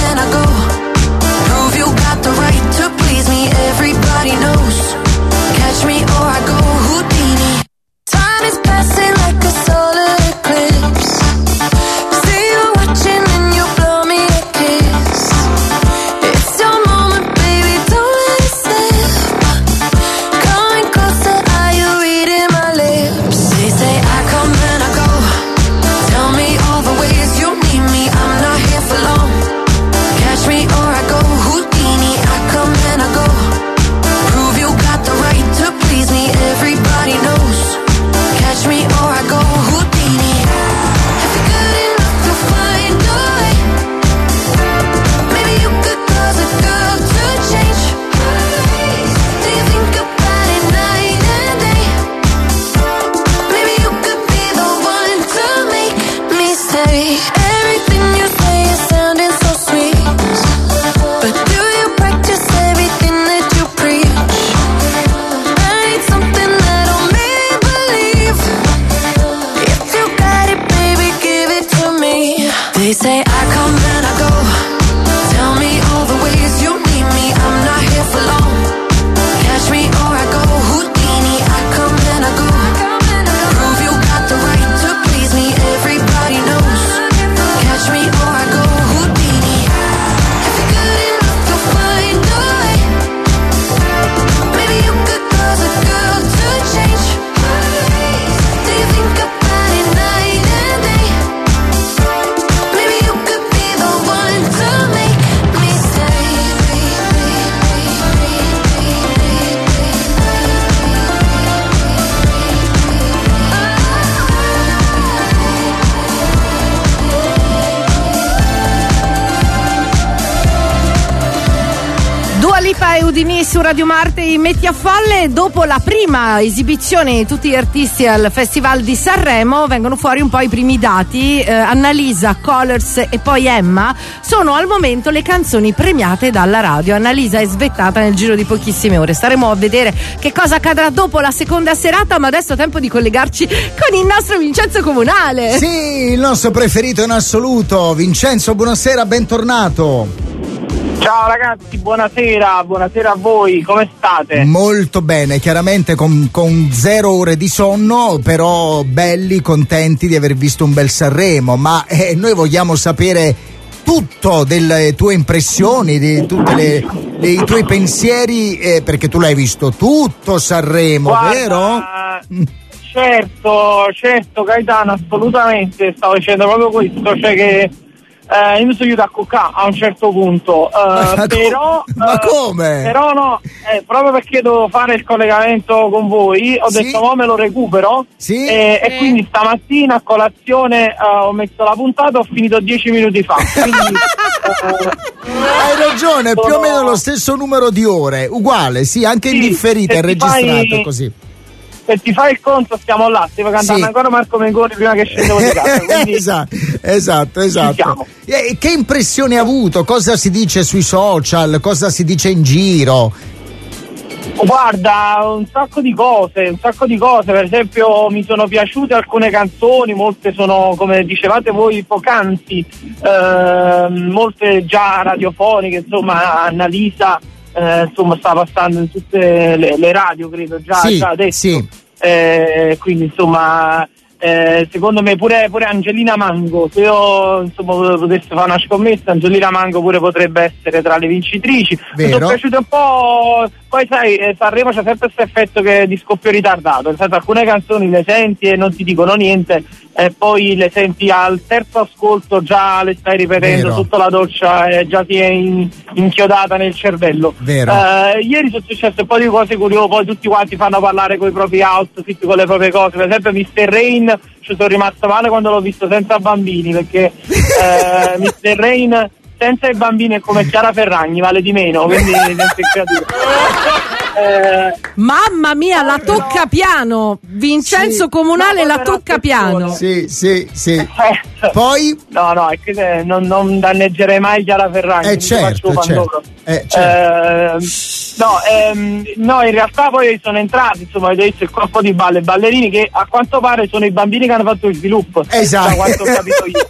Annalisa e Udini su Radio Marte in Metti a Folle. Dopo la prima esibizione di tutti gli artisti al Festival di Sanremo vengono fuori un po' i primi dati. eh, Annalisa, Colors e poi Emma sono al momento le canzoni premiate dalla radio. Annalisa è svettata nel giro di pochissime ore. Staremo a vedere che cosa accadrà dopo la seconda serata, ma adesso è tempo di collegarci con il nostro Vincenzo Comunale. Sì, il nostro preferito in assoluto. Vincenzo, buonasera, bentornato. Ciao ragazzi, buonasera, buonasera a voi, come state? Molto bene, chiaramente con, con zero ore di sonno, però belli, contenti di aver visto un bel Sanremo, ma eh, noi vogliamo sapere tutto delle tue impressioni, di tutti i tuoi pensieri, eh, perché tu l'hai visto tutto Sanremo, Guarda, vero? Certo, certo Gaetano, assolutamente, stavo dicendo proprio questo, cioè che Eh, io mi sono aiutato a cuccare a un certo punto, eh, ma però, ma eh, come? però no, eh, proprio perché devo fare il collegamento con voi, ho Sì. detto mo me lo recupero, Sì. e, e quindi stamattina a colazione eh, ho messo la puntata, ho finito dieci minuti fa. Quindi, eh, Hai ragione, più o sono- meno lo stesso numero di ore, uguale, sì, anche in Sì, differita, se è ti registrato fai- così. Se ti fai il conto stiamo là, stiamo cantando Sì. ancora Marco Mengoni prima che scendevo di casa, quindi esatto, esatto, esatto. siamo. E che impressioni ha avuto? Cosa si dice sui social? Cosa si dice in giro? Guarda, un sacco di cose, un sacco di cose, per esempio mi sono piaciute alcune canzoni, molte sono, come dicevate voi poc'anzi, eh, molte già radiofoniche, insomma Annalisa eh, insomma sta passando in tutte le, le radio, credo, già, Sì, già adesso. sì. Eh, quindi insomma eh, secondo me pure, pure Angelina Mango, se io insomma potessi fare una scommessa, Angelina Mango pure potrebbe essere tra le vincitrici. Mi Vero. sono piaciute un po', poi sai, eh, Sanremo c'è sempre questo effetto che di scoppio ritardato, nel senso alcune canzoni le senti e non ti dicono niente e poi le senti al terzo ascolto, già le stai ripetendo Vero. sotto la doccia e già ti è in- inchiodata nel cervello. Vero. Eh, ieri sono successe un po' di cose curiose, poi tutti quanti fanno parlare con i propri outfit, con le proprie cose, per esempio mister Rain ci sono rimasto male quando l'ho visto senza bambini, perché eh, mister Rain senza i bambini è come Chiara Ferragni, vale di meno, quindi senza il creativo. Eh, Mamma mia, la tocca piano. Vincenzo Sì. Comunale No, la poi tocca per piano. Sì, sì, sì. eh, Poi? No, no, è che se- non, non danneggerei mai Chiara Ferragni. Eh quindi certo, faccio certo. Pandoro. Eh, certo. Ehm, no, ehm, no, in realtà poi sono entrati, insomma, avete visto il corpo di balle ballerini che a quanto pare sono i bambini che hanno fatto il sviluppo. Esatto. Da quanto ho capito io.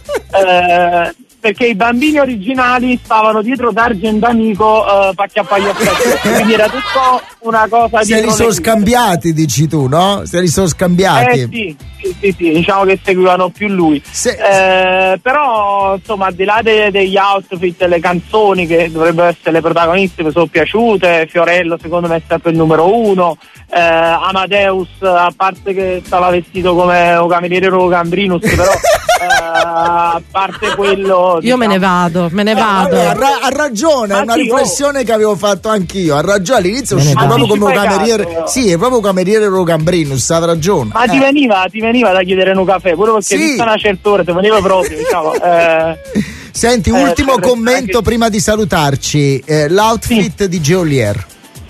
Eh, perché i bambini originali stavano dietro D'Argent D'Amico, eh, pacchia paia quindi era tutto una cosa Se li dietro sono le- scambiati, dici tu, no? Se li sono scambiati. eh sì, sì, sì, sì, diciamo che seguivano più lui. Se- Eh, però insomma al di là de- degli outfit e le canzoni che dovrebbero essere le protagoniste mi sono piaciute, Fiorello secondo me è sempre il numero uno, eh, Amadeus a parte che stava vestito come un cameriere Gambrinus, però eh, a parte quello Io me ne vado, me ne vado. Vabbè, ha, ra- ha ragione, Ma è una sì, riflessione che avevo fatto anch'io. Ha ragione, all'inizio è Me ne uscito vado. proprio come un Ma ci fai cameriere. caso, però. Sì, è proprio un cameriere Rogambrinus, ha ragione. ma ti Eh. veniva, ti veniva da chiedere un caffè, pure perché Sì. vista una certa ora, ti veniva proprio, diciamo. Eh, Senti, Eh, ultimo certo, commento anche- prima di salutarci. Eh, l'outfit di Geolier.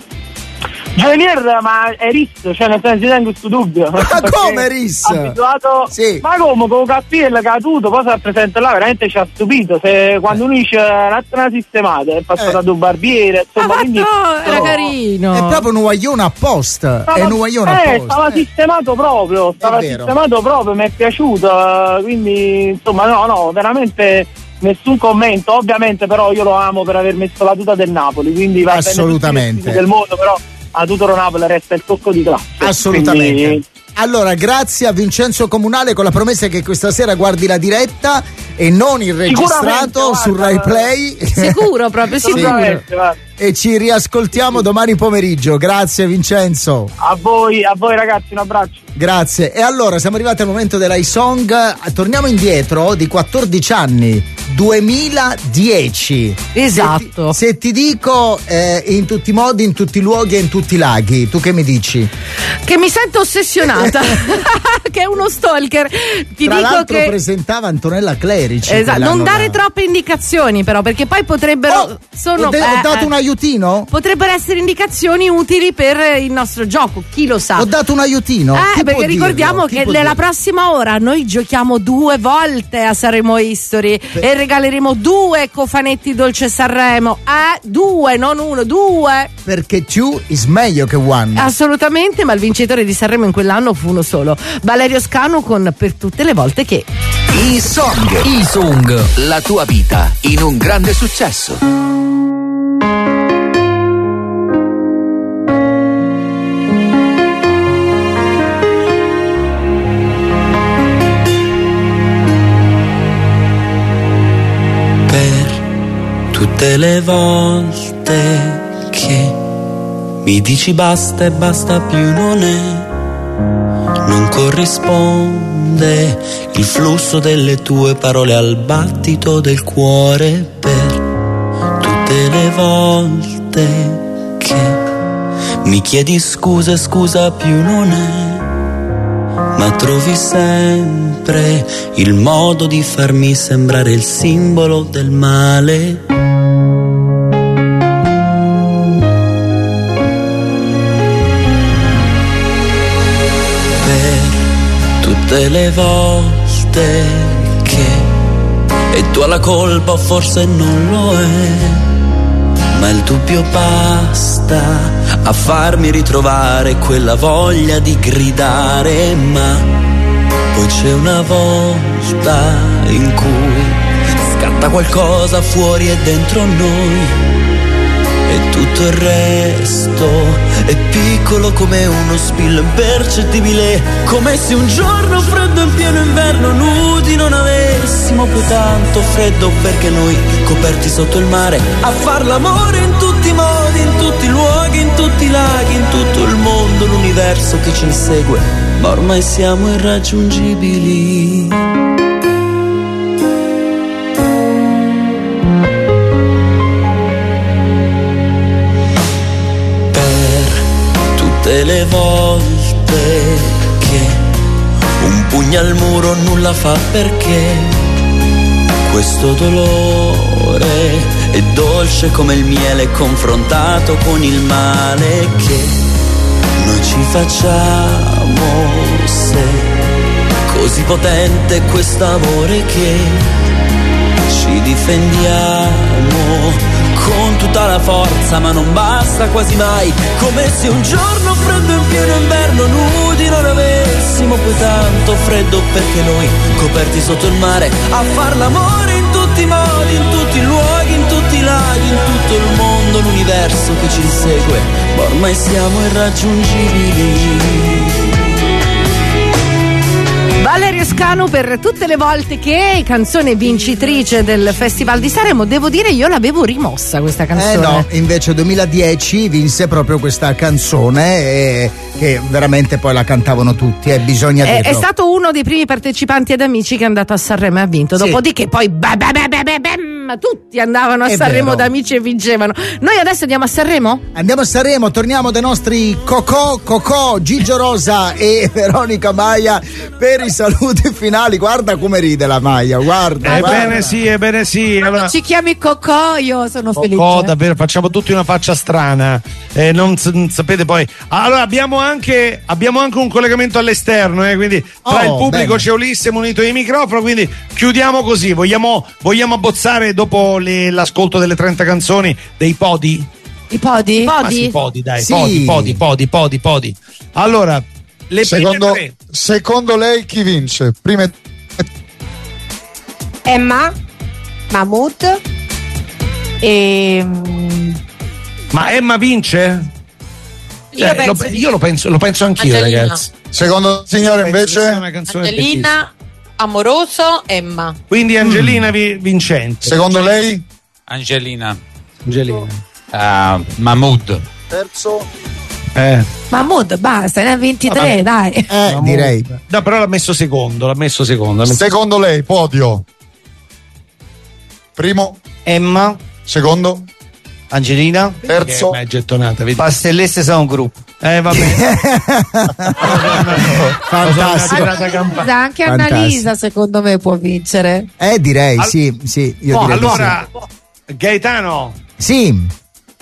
Giovanier, ma è Riss, cioè nel senso tengo questo dubbio. Ma Perché come Riss? Abituato, Sì. ma come con un cappello caduto, poi si presente là, veramente ci ha stupito. Se quando uno dice un attimo sistemata, è passato Eh. da un barbiere, insomma, Ah, quindi. no, era no. carino. È proprio un guaglione apposta. Stava, È un guaglione eh, apposta. stava Eh. sistemato proprio, stava vero. sistemato proprio, mi è piaciuto, eh, quindi insomma no, no, veramente nessun commento, ovviamente però io lo amo per aver messo la tuta del Napoli, quindi va bene tutti i Assolutamente. vestiti del mondo, però a tutto lo Napoli resta il tocco di classe. Assolutamente. Quindi- Allora, grazie a Vincenzo Comunale con la promessa che questa sera guardi la diretta e non il registrato Sicuramente, su guarda. Rai Play. Sicuro, proprio sicuro. Assolutamente, guarda. E ci riascoltiamo domani pomeriggio. Grazie Vincenzo. A voi, a voi ragazzi, un abbraccio. Grazie. E allora siamo arrivati al momento dell'I-Song. Torniamo indietro di quattordici anni, duemiladieci. Esatto. Se ti, se ti dico eh, in tutti i modi, in tutti i luoghi e in tutti i laghi, tu che mi dici? Che mi sento ossessionata. Che è uno stalker. Ti Tra dico l'altro che. presentava Antonella Clerici. Esatto, non quell'anno dare là. troppe indicazioni, però, perché poi potrebbero. Oh, sono ho, de- ho eh, dato eh. un aiutino? Potrebbero essere indicazioni utili per il nostro gioco, chi lo sa. Ho dato un aiutino. Eh, Chi perché può ricordiamo dirlo? Chi che può nella dirlo? prossima ora noi giochiamo due volte a Sanremo History e regaleremo due cofanetti Dolce Sanremo. Eh, due, non uno, due. Perché two is meglio che one. Assolutamente, ma il vincitore di Sanremo in quell'anno fu uno solo, Valerio Scanu con Per tutte le volte che. I Song. I Song. La tua vita in un grande successo. Per tutte le volte che mi dici basta e basta più non è, non corrisponde il flusso delle tue parole al battito del cuore. Per tutte le volte che mi chiedi scusa e scusa più non è, ma trovi sempre il modo di farmi sembrare il simbolo del male. Tutte le volte che e tu hai la colpa o forse non lo è, ma il dubbio basta a farmi ritrovare quella voglia di gridare. Ma poi c'è una volta in cui scatta qualcosa fuori e dentro noi e tutto il resto è piccolo come uno spillo impercettibile, come se un giorno freddo in pieno inverno nudi non avessimo più tanto freddo, perché noi coperti sotto il mare a far l'amore in tutti i modi, in tutti i luoghi, in tutti i laghi, in tutto il mondo, l'universo che ci insegue, ma ormai siamo irraggiungibili. Tutte le volte che un pugno al muro nulla fa, perché questo dolore è dolce come il miele confrontato con il male che noi ci facciamo, se così potente quest'amore che ci difendiamo con tutta la forza, ma non basta quasi mai, come se un giorno freddo in pieno inverno nudi non avessimo più tanto freddo, perché noi coperti sotto il mare a far l'amore in tutti i modi, in tutti i luoghi, in tutti i laghi, in tutto il mondo, l'universo che ci insegue, ma ormai siamo irraggiungibili. Valerio Scanu per tutte le volte che, canzone vincitrice del Festival di Sanremo. Devo dire, io l'avevo rimossa questa canzone. Eh no, invece duemiladieci vinse proprio questa canzone e, che veramente poi la cantavano tutti, e eh, bisogna è, dirlo. è stato uno dei primi partecipanti ed amici che è andato a Sanremo e ha vinto. Sì. Dopodiché poi bah, bah, bah, bah, bah, bah, tutti andavano a È Sanremo vero. da amici e vincevano. Noi adesso andiamo a Sanremo? Andiamo a Sanremo, torniamo dai nostri Cocò, Cocò, Gigio Rosa e Veronica Maia per i saluti finali. Guarda come ride la Maia, guarda. Ebbene guarda. sì, ebbene sì. Allora, Ci chiami Cocò, io sono felice. oh, davvero, facciamo tutti una faccia strana. Eh, non, s- non sapete poi. Allora, abbiamo anche, abbiamo anche un collegamento all'esterno, eh, quindi tra Oh, il pubblico bene. c'è Ulisse munito di microfono. Quindi chiudiamo così. Vogliamo, vogliamo abbozzare dopo le- l'ascolto delle trenta canzoni dei podi? I podi? Ma sì, podi, dai, Sì. podi, podi, podi, podi, podi. Allora, le Secondo, prime tre. secondo lei chi vince? Prime Emma, Mahmood e Ma Emma vince? Io Cioè, penso lo, di- io lo penso, lo penso anch'io, Angelina. ragazzi. Secondo il signore Questa è invece? una canzone bellissima. Angelina, Amoroso, Emma. Quindi Angelina vi- vincente. Secondo lei? Angelina. Angelina. Uh, Mahmood. Terzo? Eh. Mahmood, basta, ne ha ventitré, dai. Eh, direi. No, però l'ha messo secondo, l'ha messo secondo. l'ha messo- Secondo lei, podio? Primo? Emma, Secondo? Angelina, Terzo? Ma è gettonata, vedi? Pastellesse sono un gruppo. Eh, va bene. Fantastico. Scusa, anche Fantastico. Annalisa secondo me può vincere. Eh, direi, Al- sì, sì. Io Oh, direi di allora, Gaetano, sì. Sì.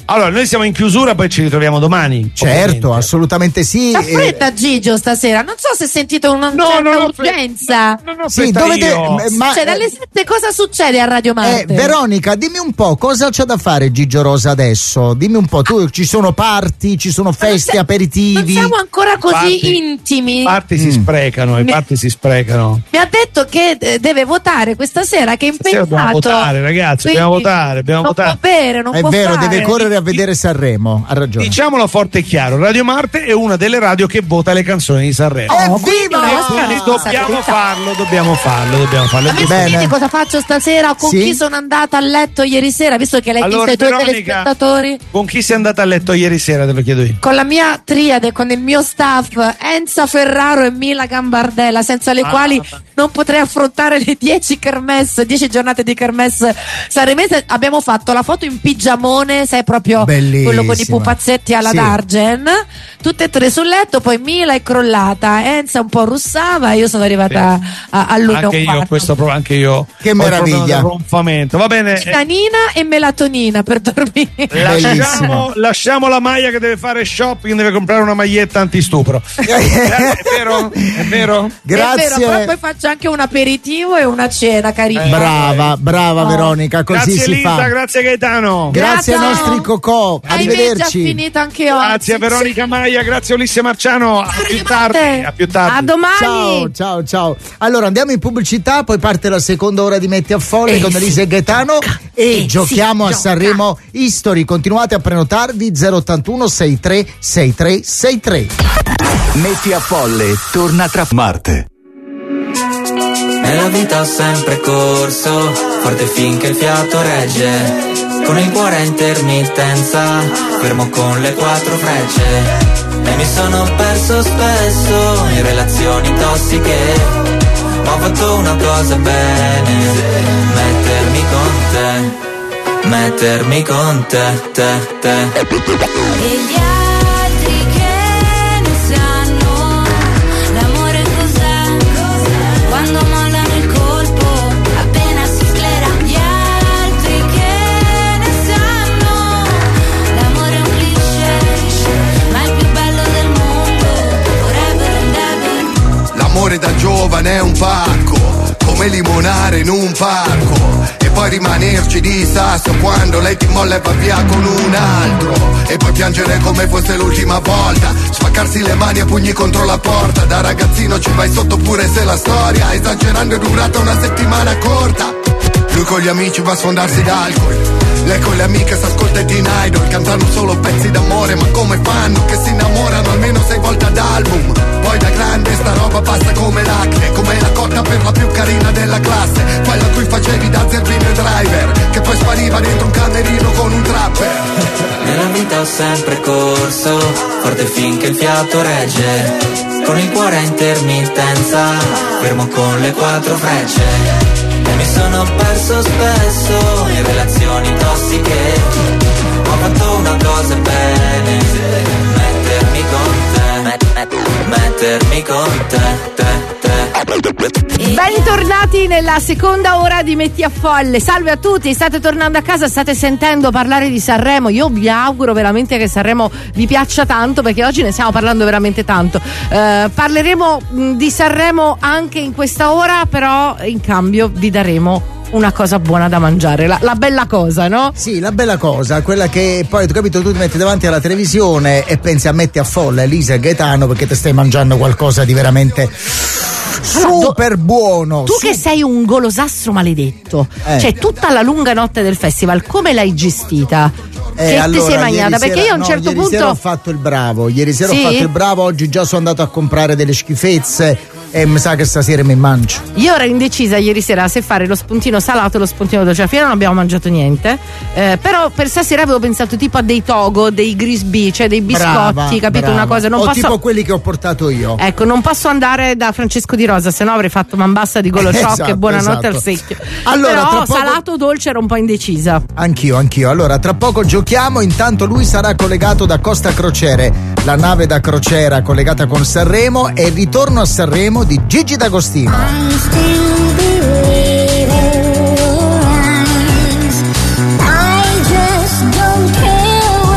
Allora, noi siamo in chiusura, poi ci ritroviamo domani. Certo, ovviamente. assolutamente sì. Sta fredda Gigio stasera, non so se sentite una No, certa non ho urgenza. Non ho Sì, fretta dovete- io. ma- Cioè, dalle sette cosa succede a Radio Marte? Eh, Veronica, dimmi un po', cosa c'è da fare Gigio Rosa adesso? Dimmi un po', tu ci sono party, ci sono feste, Non aperitivi? siamo ancora così Parti- intimi. I parti si sprecano, i Mi- parti si sprecano. Mi ha detto che eh, deve votare questa sera, che è Stasera impegnato. dobbiamo votare, ragazzi, dobbiamo Quindi votare, dobbiamo non votare. può bere, non È può vero, fare. deve correre a vedere Sanremo, ha ragione. Diciamolo forte e chiaro, Radio Marte è una delle radio che vota le canzoni di Sanremo. Oh, quindi una vostra Quindi dobbiamo responsabilità. farlo, dobbiamo farlo, dobbiamo farlo. Avete Bene. capito cosa faccio stasera? Con Sì? chi sono andata a letto ieri sera? Visto che lei Allora, chiesto ai tuoi Veronica, telespettatori. con chi sei andata a letto ieri sera, te lo chiedo io. Con la mia triade, con il mio staff, Enza Ferraro e Mila Gambardella, senza le Ah, quali vabbè. non potrei affrontare le dieci kermesse, dieci giornate di kermesse sanremese. Abbiamo fatto la foto in pigiamone, sai, proprio Bellissima. quello con i pupazzetti alla Sì. Dargen. Tutte e tre sul letto, poi Mila è crollata, Enza un po' russava e io sono arrivata a, all'una e Anche un io, quarto. questo pro- anche io. Che ho il problema meraviglia. del ronfamento. Va bene. eh, Vitamina e melatonina per dormire. Lasciamo, Bellissimo. lasciamo la Maia che deve fare shopping, deve comprare una maglietta antistupro. Eh, è vero? È vero? È vero, Grazie. però poi faccio anche un aperitivo e una cena carina. Brava, brava Oh. Veronica, così Grazie si Lisa, fa. grazie Gaetano. Grazie ai Grazie. nostri cocò. Ahimè, già Arrivederci. finito anche oggi. Grazie a Veronica Maia, grazie a Ulisse Marciano. A più tardi. A più tardi. A domani. Ciao, ciao, ciao. Allora andiamo in pubblicità, poi parte la seconda ora di Metti a Folle Eh, con si Elisa e Gaetano e eh, giochiamo si a Sanremo History. Continuate a prenotarvi zero ottantuno sessantatré sessantatré sessantatré. Metti a Folle torna tra Marte. Nella vita ho sempre corso, forte finché il fiato regge. Con il cuore a intermittenza, fermo con le quattro frecce. E mi sono perso spesso in relazioni tossiche. Ma ho fatto una cosa bene, mettermi con te, mettermi con te, te, te. E gli altri che ne sanno l'amore cos'è, quando mollano il colpo appena si sclera. Gli altri che ne sanno l'amore è un cliché, ma è il più bello del mondo, forever and ever. L'amore da giovane è un pacco, come limonare in un parco. E poi rimanerci di sasso quando lei ti molla e va via con un altro. E poi piangere come fosse l'ultima volta, spaccarsi le mani a pugni contro la porta. Da ragazzino ci vai sotto pure se la storia, esagerando, è durata una settimana corta. Lui con gli amici va a sfondarsi d'alcol, lei con le amiche s'ascolta i Teen Idol. Cantano solo pezzi d'amore, ma come fanno che si innamorano almeno sei volte ad album. Poi da grande sta roba passa come l'acne, come la cotta per la più carina della classe, quella a cui facevi da zerbino e driver, che poi spariva dentro un camerino con un trapper. Nella vita ho sempre corso, forte finché il fiato regge. Con il cuore a intermittenza, fermo con le quattro frecce. E mi sono perso spesso in relazioni tossiche. Ho fatto una cosa bene, mettermi con te, met- mettermi con te, te, te. Bentornati nella seconda ora di Metti a Folle. Salve a tutti, state tornando a casa, state sentendo parlare di Sanremo. Io vi auguro veramente che Sanremo vi piaccia tanto, perché oggi ne stiamo parlando veramente tanto. Eh, parleremo mh, di Sanremo anche in questa ora, però in cambio vi daremo una cosa buona da mangiare, la, la bella cosa, no? Sì, la bella cosa, quella che poi tu capito, tu ti metti davanti alla televisione e pensi a Metti a Folle, Elisa e Gaetano, perché ti stai mangiando qualcosa di veramente super buono. Tu su- che sei un golosastro maledetto, Eh. cioè tutta la lunga notte del festival, come l'hai gestita? Eh, che allora, ti sei ieri mangiata? Perché sera- io a un no, certo ieri punto sera ho fatto il bravo, ieri sera Sì? ho fatto il bravo, oggi già sono andato a comprare delle schifezze e mi sa che stasera mi mangio. Io ero indecisa ieri sera se fare lo spuntino salato o lo spuntino dolce. Alla fine non abbiamo mangiato niente. Eh, però per stasera avevo pensato tipo a dei togo, dei grisbì, cioè dei biscotti, Brava, capito? brava. Una cosa. Non o posso. tipo quelli che ho portato io. Ecco, non posso andare da Francesco Di Rosa, se no avrei fatto man bassa di Golo Shock Esatto, e buonanotte esatto. al secchio. Allora, però tra poco- salato o dolce ero un po' indecisa. Anch'io, anch'io. Allora, tra poco giochiamo. Intanto lui sarà collegato da Costa Crociere, la nave da crociera collegata con Sanremo, e il ritorno a Sanremo di Gigi D'Agostino. I just don't care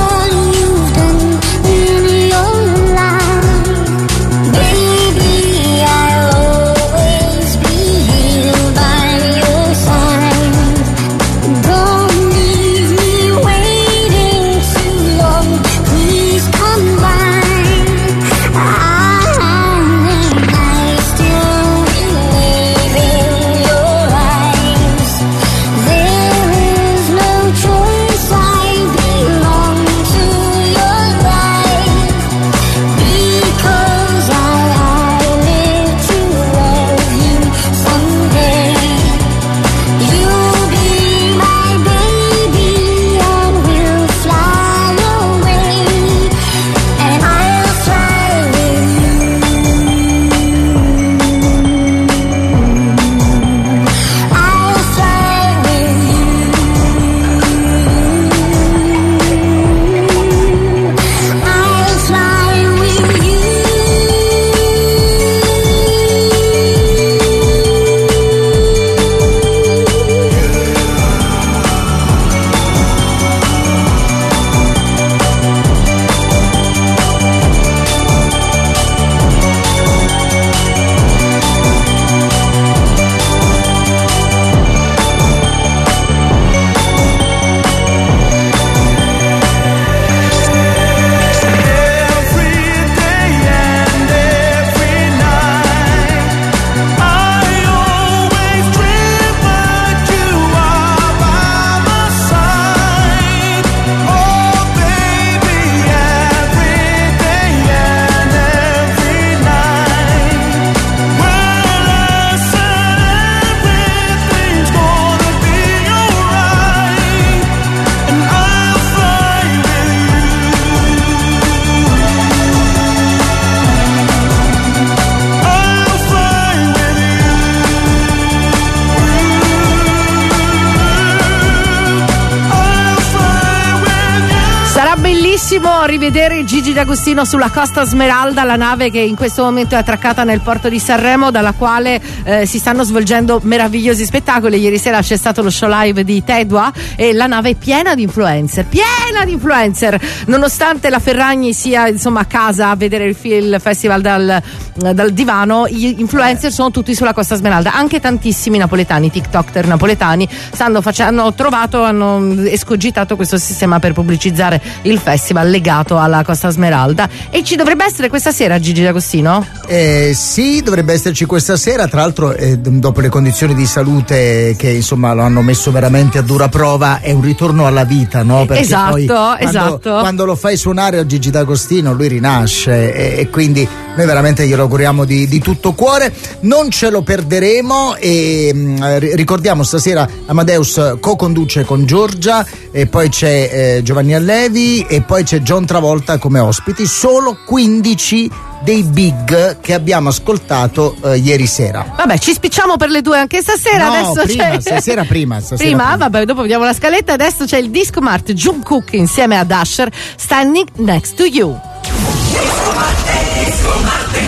bellissimo rivedere Gigi D'Agostino sulla Costa Smeralda, la nave che in questo momento è attraccata nel porto di Sanremo, dalla quale eh, si stanno svolgendo meravigliosi spettacoli. Ieri sera c'è stato lo show live di Tedua e la nave è piena di influencer, piena di influencer, nonostante la Ferragni sia insomma a casa a vedere il, il festival dal, dal divano. Gli influencer sono tutti sulla Costa Smeralda, anche tantissimi napoletani, tiktoker napoletani stanno facendo, hanno trovato, hanno escogitato questo sistema per pubblicizzare il festival legato alla Costa Smeralda. E ci dovrebbe essere questa sera Gigi D'Agostino? Eh, sì, dovrebbe esserci questa sera, tra l'altro eh, dopo le condizioni di salute che insomma lo hanno messo veramente a dura prova, è un ritorno alla vita, no? Perché esatto, poi, quando, esatto. quando lo fai suonare a Gigi D'Agostino lui rinasce e, e quindi noi veramente glielo auguriamo di, di tutto cuore, non ce lo perderemo. E mh, ricordiamo stasera Amadeus co-conduce con Giorgia e poi c'è eh, Giovanni Allevi e poi c'è John Travolta come ospiti, solo quindici dei big che abbiamo ascoltato eh, ieri sera. Vabbè, ci spicciamo per le due anche stasera. No, adesso prima, c'è stasera prima, stasera prima, prima. vabbè, dopo vediamo la scaletta. Adesso c'è il Disco Mart Jungkook insieme ad Usher, Standing Next to You. Disco Marte, Disco Marte.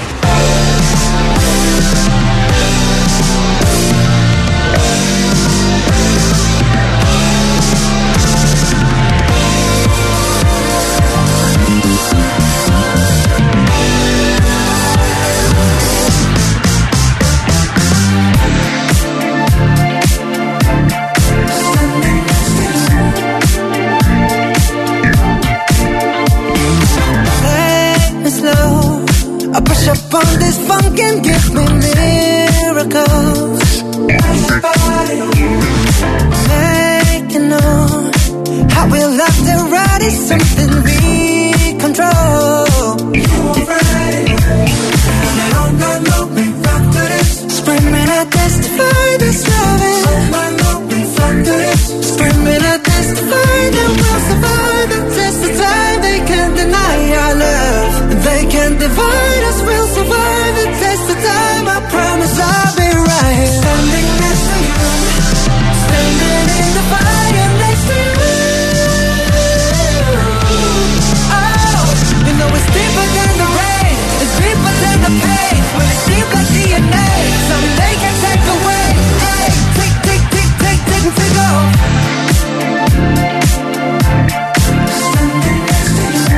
Up on this funk and give me miracles. Make you know how we love to ride is something we control. No, no, no, we rock to this. Screaming, I testify this loving. No, no, we rock to this. Screaming, I testify that we'll survive the test of time. They can't deny our love. They can't divide us. We'll survive the test of time. I promise I'll be right. Standing next to you, standing in the fire next to you. Oh, you know it's deeper than the rain, it's deeper than the pain. When it's deep like D N A, something they can take away. Hey, tick, tick, tick, tick, tick, tick off. Standing next to you.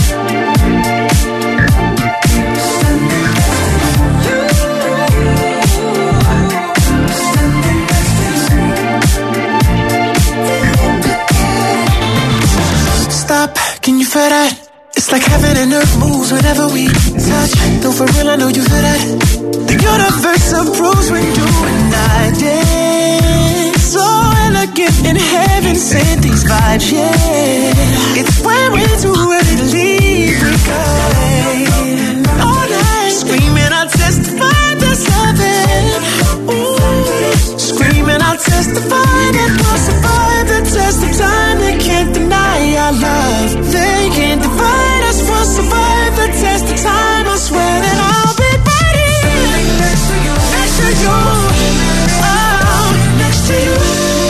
Stop, can you feel that? It's like heaven and earth moves whenever we touch. Though for real, I know you feel that. The universe approves when you and I dance. So elegant in heaven, send these vibes, yeah. It's when we're too ready to leave, we go all night. Screaming, I'll testify there's heaven. Ooh, screaming, I'll testify that we'll survive the test of time. They can't deny our love. They can't divide us. We'll survive the test of time. I swear that I'll be right here next to you, next to you, oh, next to you.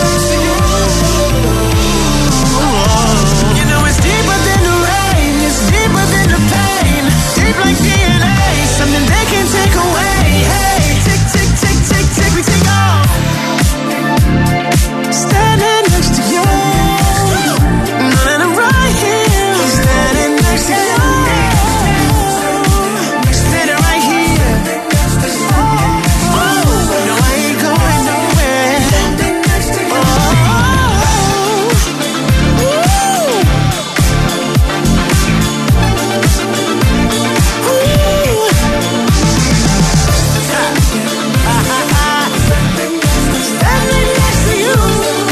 You know it's deeper than the rain, it's deeper than the pain, deep like D N A, something they can take away. Hey, tick, tick, tick, tick, tick, we take off. Standing next to you, and I'm right here. Standing next to you, standing right here. Oh, no, I ain't going nowhere. Standing next to you.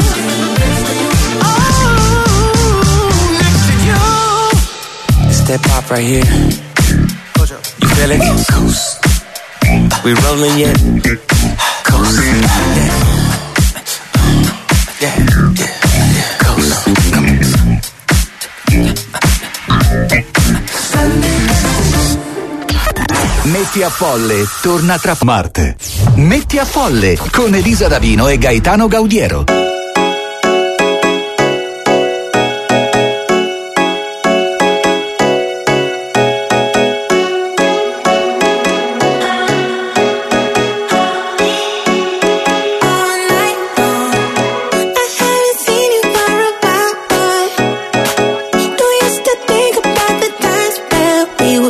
That pop right here. You feel it? Coast. We rolling yet? Coast. Yeah. Yeah. Yeah. Coast. Metti a Folle torna tra Marte. Metti a Folle con Elisa Davino e Gaetano Gaudiero.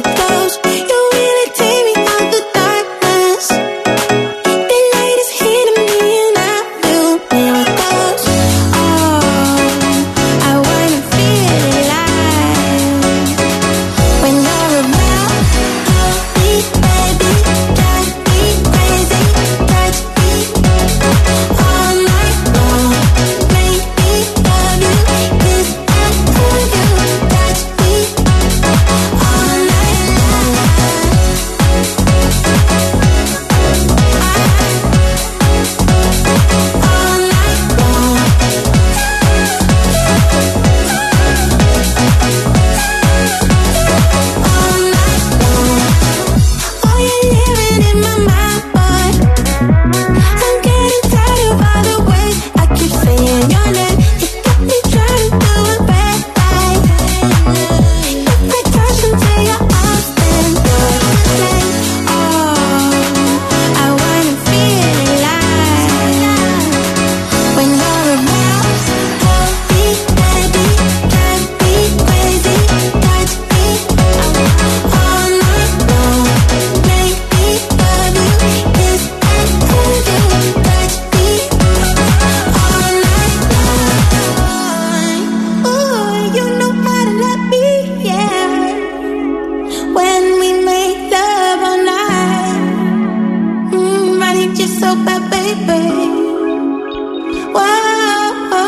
close. You really take me out the darkness. The light is hitting me and I feel miracles. Oh, I wanna feel alive. When you're around, hold me, baby, drive me crazy, touch me all night long, make me love you, kiss and hold you, touch me all night long. All night long. All night long. Oh, you're living in my mind, boy. I'm getting tired of all the ways I keep saying your name. You got me trying to do it red light. If I touch until you're off, then you're the same. Oh, I wanna feel alive. When you're around, hold me, baby, drive me crazy, touch me all night long, make me love you, kiss and hold you, touch me all night long. Ooh, you know how to let me, yeah. When we make love all night, mm, I need you so bad, baby. Whoa,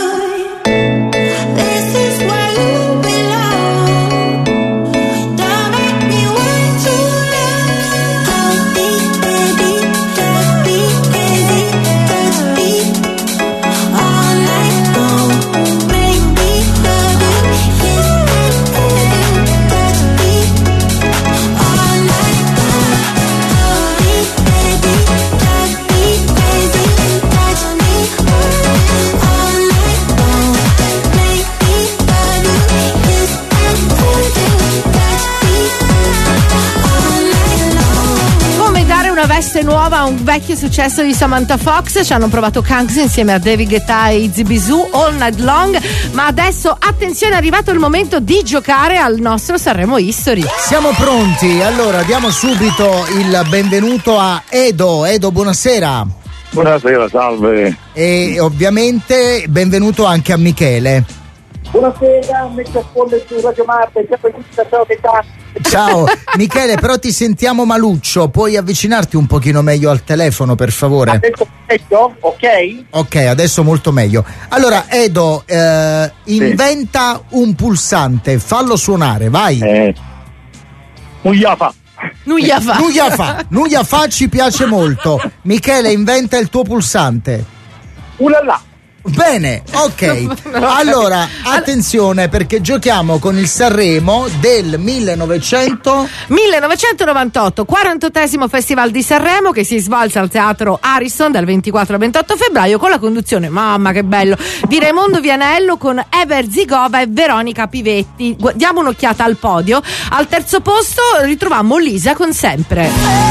this is where you belong. Don't make me wait too long. Hold me, baby, drive me crazy, touch me all night long, make me love you, kiss and hold you, touch me all night long. Hold me, baby, drive me crazy, touch me all night long, make me love you, kiss and hold you, touch me all night long. Come dare una veste nuova a un vecchio successo di Samantha Fox. Ci hanno provato Kangs insieme a David Guetta e Izzy Bisou, All Night Long. Ma adesso attenzione, è arrivato il momento di giocare al nostro Sanremo History. Siamo pronti, allora diamo subito il benvenuto a Edo. Edo, buonasera. Buonasera, salve. E ovviamente benvenuto anche a Michele. Buonasera, metto a fondo su Radio Marte, ciao che sta. Ciao Michele, però ti sentiamo maluccio, puoi avvicinarti un pochino meglio al telefono per favore? Adesso meglio? Ok? Ok, adesso molto meglio. Allora Edo, eh, inventa un pulsante, fallo suonare, vai. Eh. Mugliafa. Nugliafa. Nugliafa, Nugliafa ci piace molto. Michele, inventa il tuo pulsante. Ulala. Bene, ok. Allora, attenzione perché giochiamo con il Sanremo del millenovecento millenovecentonovantotto, quarantottesimo Festival di Sanremo che si svolse al Teatro Ariston dal ventiquattro al ventotto febbraio con la conduzione, mamma che bello, di Raimondo Vianello con Ever Zigova e Veronica Pivetti. Gu- Diamo un'occhiata al podio. Al terzo posto ritroviamo Lisa con Sempre.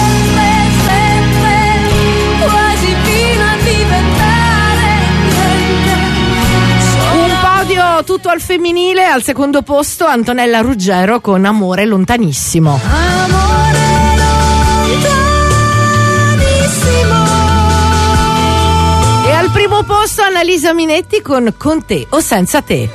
Quasi fino a diventare Un podio tutto al femminile. Al secondo posto Antonella Ruggero con Amore Lontanissimo. E al primo posto Annalisa Minetti con Con te o senza te.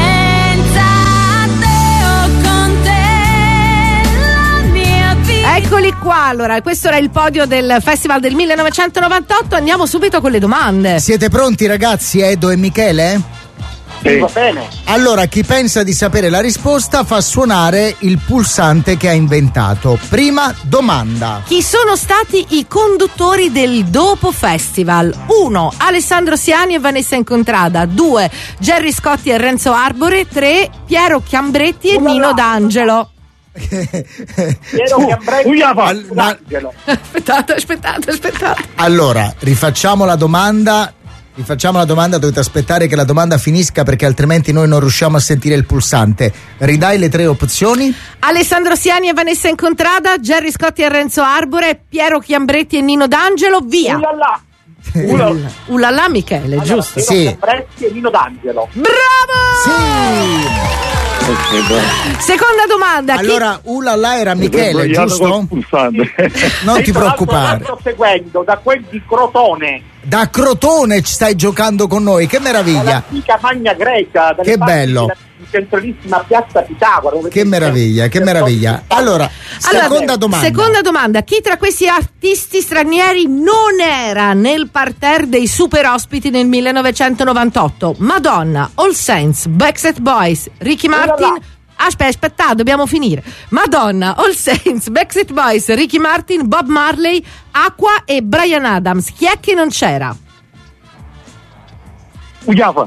Eccoli qua, allora questo era il podio del Festival del millenovecentonovantotto. Andiamo subito con le domande. Siete pronti ragazzi, Edo e Michele? Sì. Va bene. Allora, chi pensa di sapere la risposta fa suonare il pulsante che ha inventato. Prima domanda. Chi sono stati i conduttori del Dopo Festival? uno. Alessandro Siani e Vanessa Incontrada. due. Gerry Scotti e Renzo Arbore. tre. Piero Chiambretti e Nino D'Angelo. Piero Chiambretti e D'Angelo. Aspettate, aspettate, aspettate. Allora, rifacciamo la domanda. Rifacciamo la domanda, dovete aspettare che la domanda finisca perché altrimenti noi non riusciamo a sentire il pulsante. Ridai le tre opzioni? Alessandro Siani e Vanessa Incontrada, Gerry Scotti e Renzo Arbore, Piero Chiambretti e Nino D'Angelo, via. Ulala. Ulala, Ulala Michele, Allora, giusto? Piero Sì. Chiambretti e Nino D'Angelo. Bravo! Sì! Seconda domanda. chi- Allora, ulala era Michele, giusto? Non E ti tra l'altro preoccupare. la sto seguendo da quel di Crotone, Da Crotone ci stai giocando con noi, che meraviglia. dall'antica Magna Grecia, dalle Che parti bello. della centralissima piazza Pitagora. dove Che c'è- meraviglia, che meraviglia. Allora, Allora, seconda domanda. Seconda domanda. Chi tra questi artisti stranieri non era nel parterre dei super ospiti nel millenovecentonovantotto? Madonna, All Saints, Backstreet Boys, Ricky Martin. Aspetta, aspetta, dobbiamo finire. Madonna, All Saints, Backstreet Boys, Ricky Martin, Bob Marley, Aqua e Bryan Adams. Chi è che non c'era? Ujafa.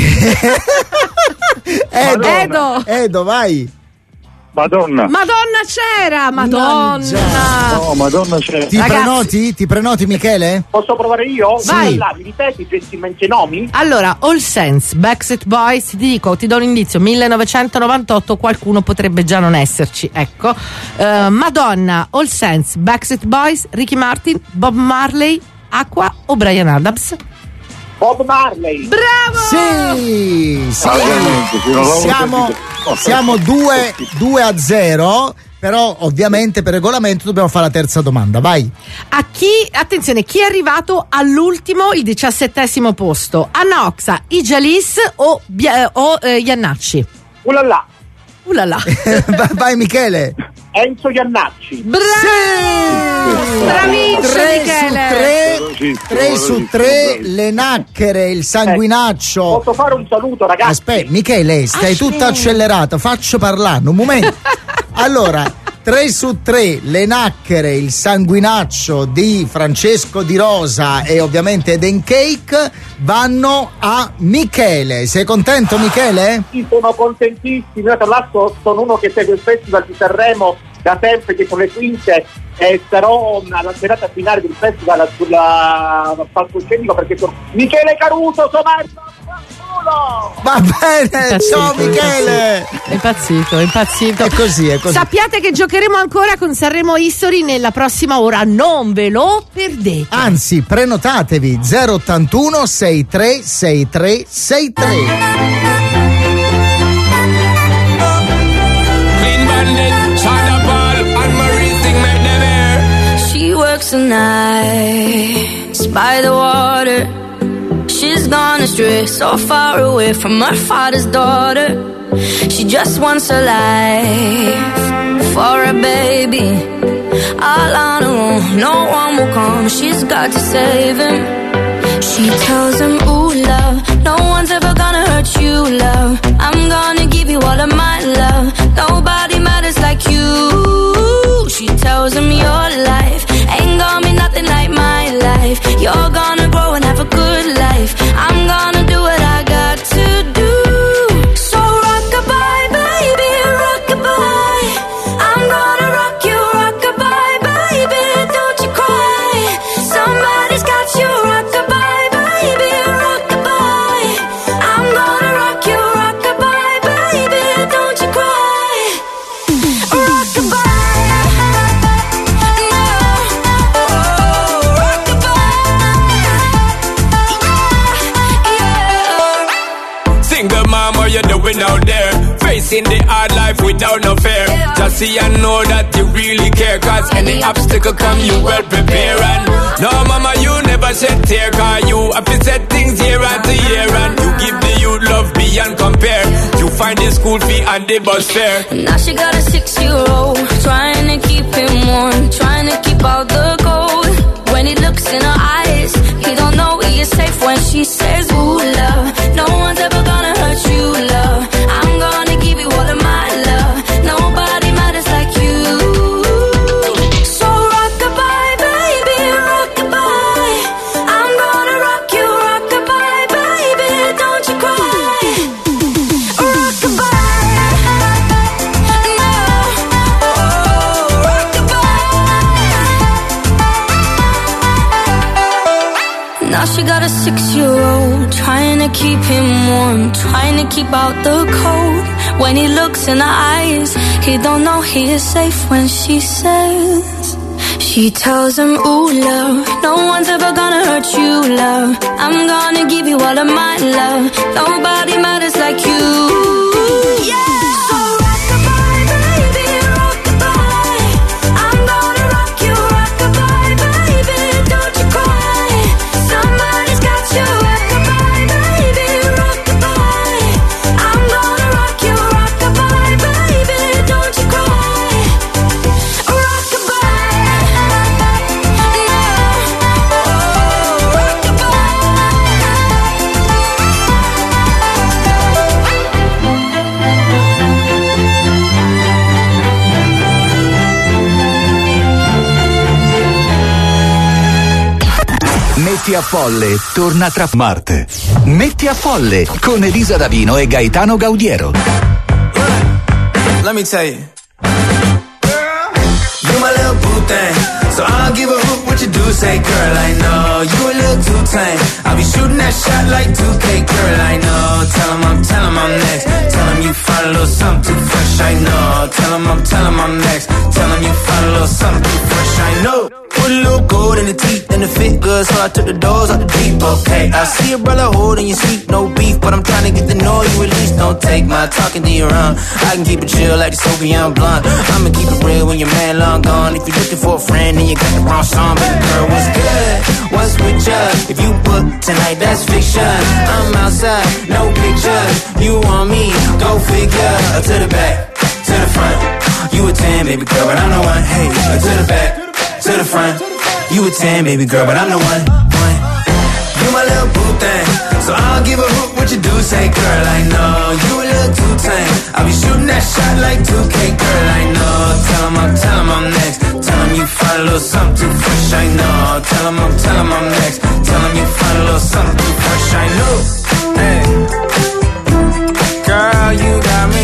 Edo, Edo. Edo, vai. Madonna. Madonna c'era, Madonna. No, Madonna c'è. Ti Ragazzi- prenoti? Ti prenoti, Michele? Posso provare io? Vai. Là, mi ripeti gentilmente i nomi? Allora, All Saints, Backstreet Boys, ti dico, ti do un indizio, millenovecentonovantotto qualcuno potrebbe già non esserci, ecco. Eh, Madonna, All Saints, Backstreet Boys, Ricky Martin, Bob Marley, Aqua o Bryan Adams? Bob Marley. Bravo! Sì, sì. Ah, veramente, sì, non l'avevo Siamo, sentito. siamo due a zero, però ovviamente per regolamento dobbiamo fare la terza domanda, vai. A chi, attenzione, chi è arrivato all'ultimo, il diciassettesimo posto? Anna Oxa, Ijalis o, Bia- o eh, Iannacci? Ulala. Ulala. Vai Michele. Enzo Iannacci. Bravo! Bravissimo tre Michele! su tre, tre su tre, le nacchere, il sanguinaccio. Posso fare un saluto, ragazzi? Aspetta, Michele, stai Aspetta. tutta accelerata, faccio parlare, un momento. Allora, tre su tre, le nacchere, il sanguinaccio di Francesco Di Rosa e ovviamente Eden Cake vanno a Michele. Sei contento, Michele? Sì, sono contentissimo. Io, tra l'altro, sono uno che segue il Festival di Sanremo da sempre, dietro le quinte, e sarò alla serata finale del festival sulla palcoscenico perché sono Michele Caruso, sono Va bene, ciao Michele. È impazzito, è impazzito. È così, è così. Sappiate che giocheremo ancora con Sanremo History nella prossima ora, non ve lo perdete. Anzi, prenotatevi zero ottantuno sessantatré sessantatré sessantatré. Clean bandit, Shonda Paul, and Marie Sting make them air. She works the nights by the water. She's gone astray, so far away from her father's daughter. She just wants a life for a baby. All on her own, no one will come. She's got to save him. She tells him, ooh, love, no one's ever gonna hurt you, love. I'm gonna give you all of my love. Nobody matters like you. She tells him your life ain't gonna be nothing like my life. You're gonna grow and have a good life. I'm gonna do what I got to do. So rock-a-bye, baby, rock-a-bye. I'm gonna rock you, rock-a-bye, baby, don't you cry. Somebody's got you, rock-a-bye, baby, rock-a-bye. I'm gonna rock you, rock-a-bye, baby, don't you cry. Rock-a-bye. Single mom, what you doing out there? Facing the hard life without no fear. Just see and know that you really care. Cause any obstacle come, you well prepare. And no mama, you never shed tear. Cause you have to set things year after year. And you give the youth love beyond compare. You find the school fee and the bus fare. Now she got a six-year-old, trying to keep him warm, trying to keep out the cold. When he looks in her eyes, he don't know he is safe when she says, ooh, love, no one's ever gonna hurt you, love. I'm gonna give you all of my love. Nobody matters like you. So rock-a-bye, baby, rock-a-bye. I'm gonna rock you, rock-a-bye, baby, don't you cry. Rock-a-bye. Now she got a six-year-old, trying to keep him warm, trying to keep out the cold. When he looks in her eyes, he don't know he is safe when she says, she tells him, ooh, love, no one's ever gonna hurt you, love. I'm gonna give you all of my love. Nobody matters like you. Yeah. Metti a Folle torna tra Marte. Metti a Folle con Elisa Davino e Gaetano Gaudiero. Let me tell you. You my little boo thing, so I don't give a hoot what you do. Say, girl, I know you a little too tame. I'll be shooting that shot like two K, girl, I know. Tell him I'm, tell him I'm next. Tell him you find a little something too fresh, I know. Tell him I'm, tell him I'm next. Tell him you find a little something too fresh, I know. Put a little gold in the teeth and the fit good, so I took the doors out the deep, okay. I see a brother holding your seat, no beef, but I'm trying to get to know you at least. Don't take my talking to your own. I can keep it chill like the Soviet blunt. I'ma keep it real when your man long gone. If you're looking for a friend and you got the wrong song, baby girl, what's good? What's with ya? If you book tonight, that's fiction. I'm outside, no pictures. You want me? Go figure. To the back, to the front. You a ten, baby girl, but I'm the one. Hey, to the back, to the front. You a ten, baby girl, but I'm the one. one. You my little boo thing, so I don't give a hoot what you do. Say, girl, I know you a little too tame. I'll be shooting that shot like two K, girl, I know. Tell him I'm, tell him I'm next. Tell him you find a little something too fresh, I know. Tell him I'm, tell him I'm next. Tell him you find a little something too fresh, I know. Hey, girl, you got me.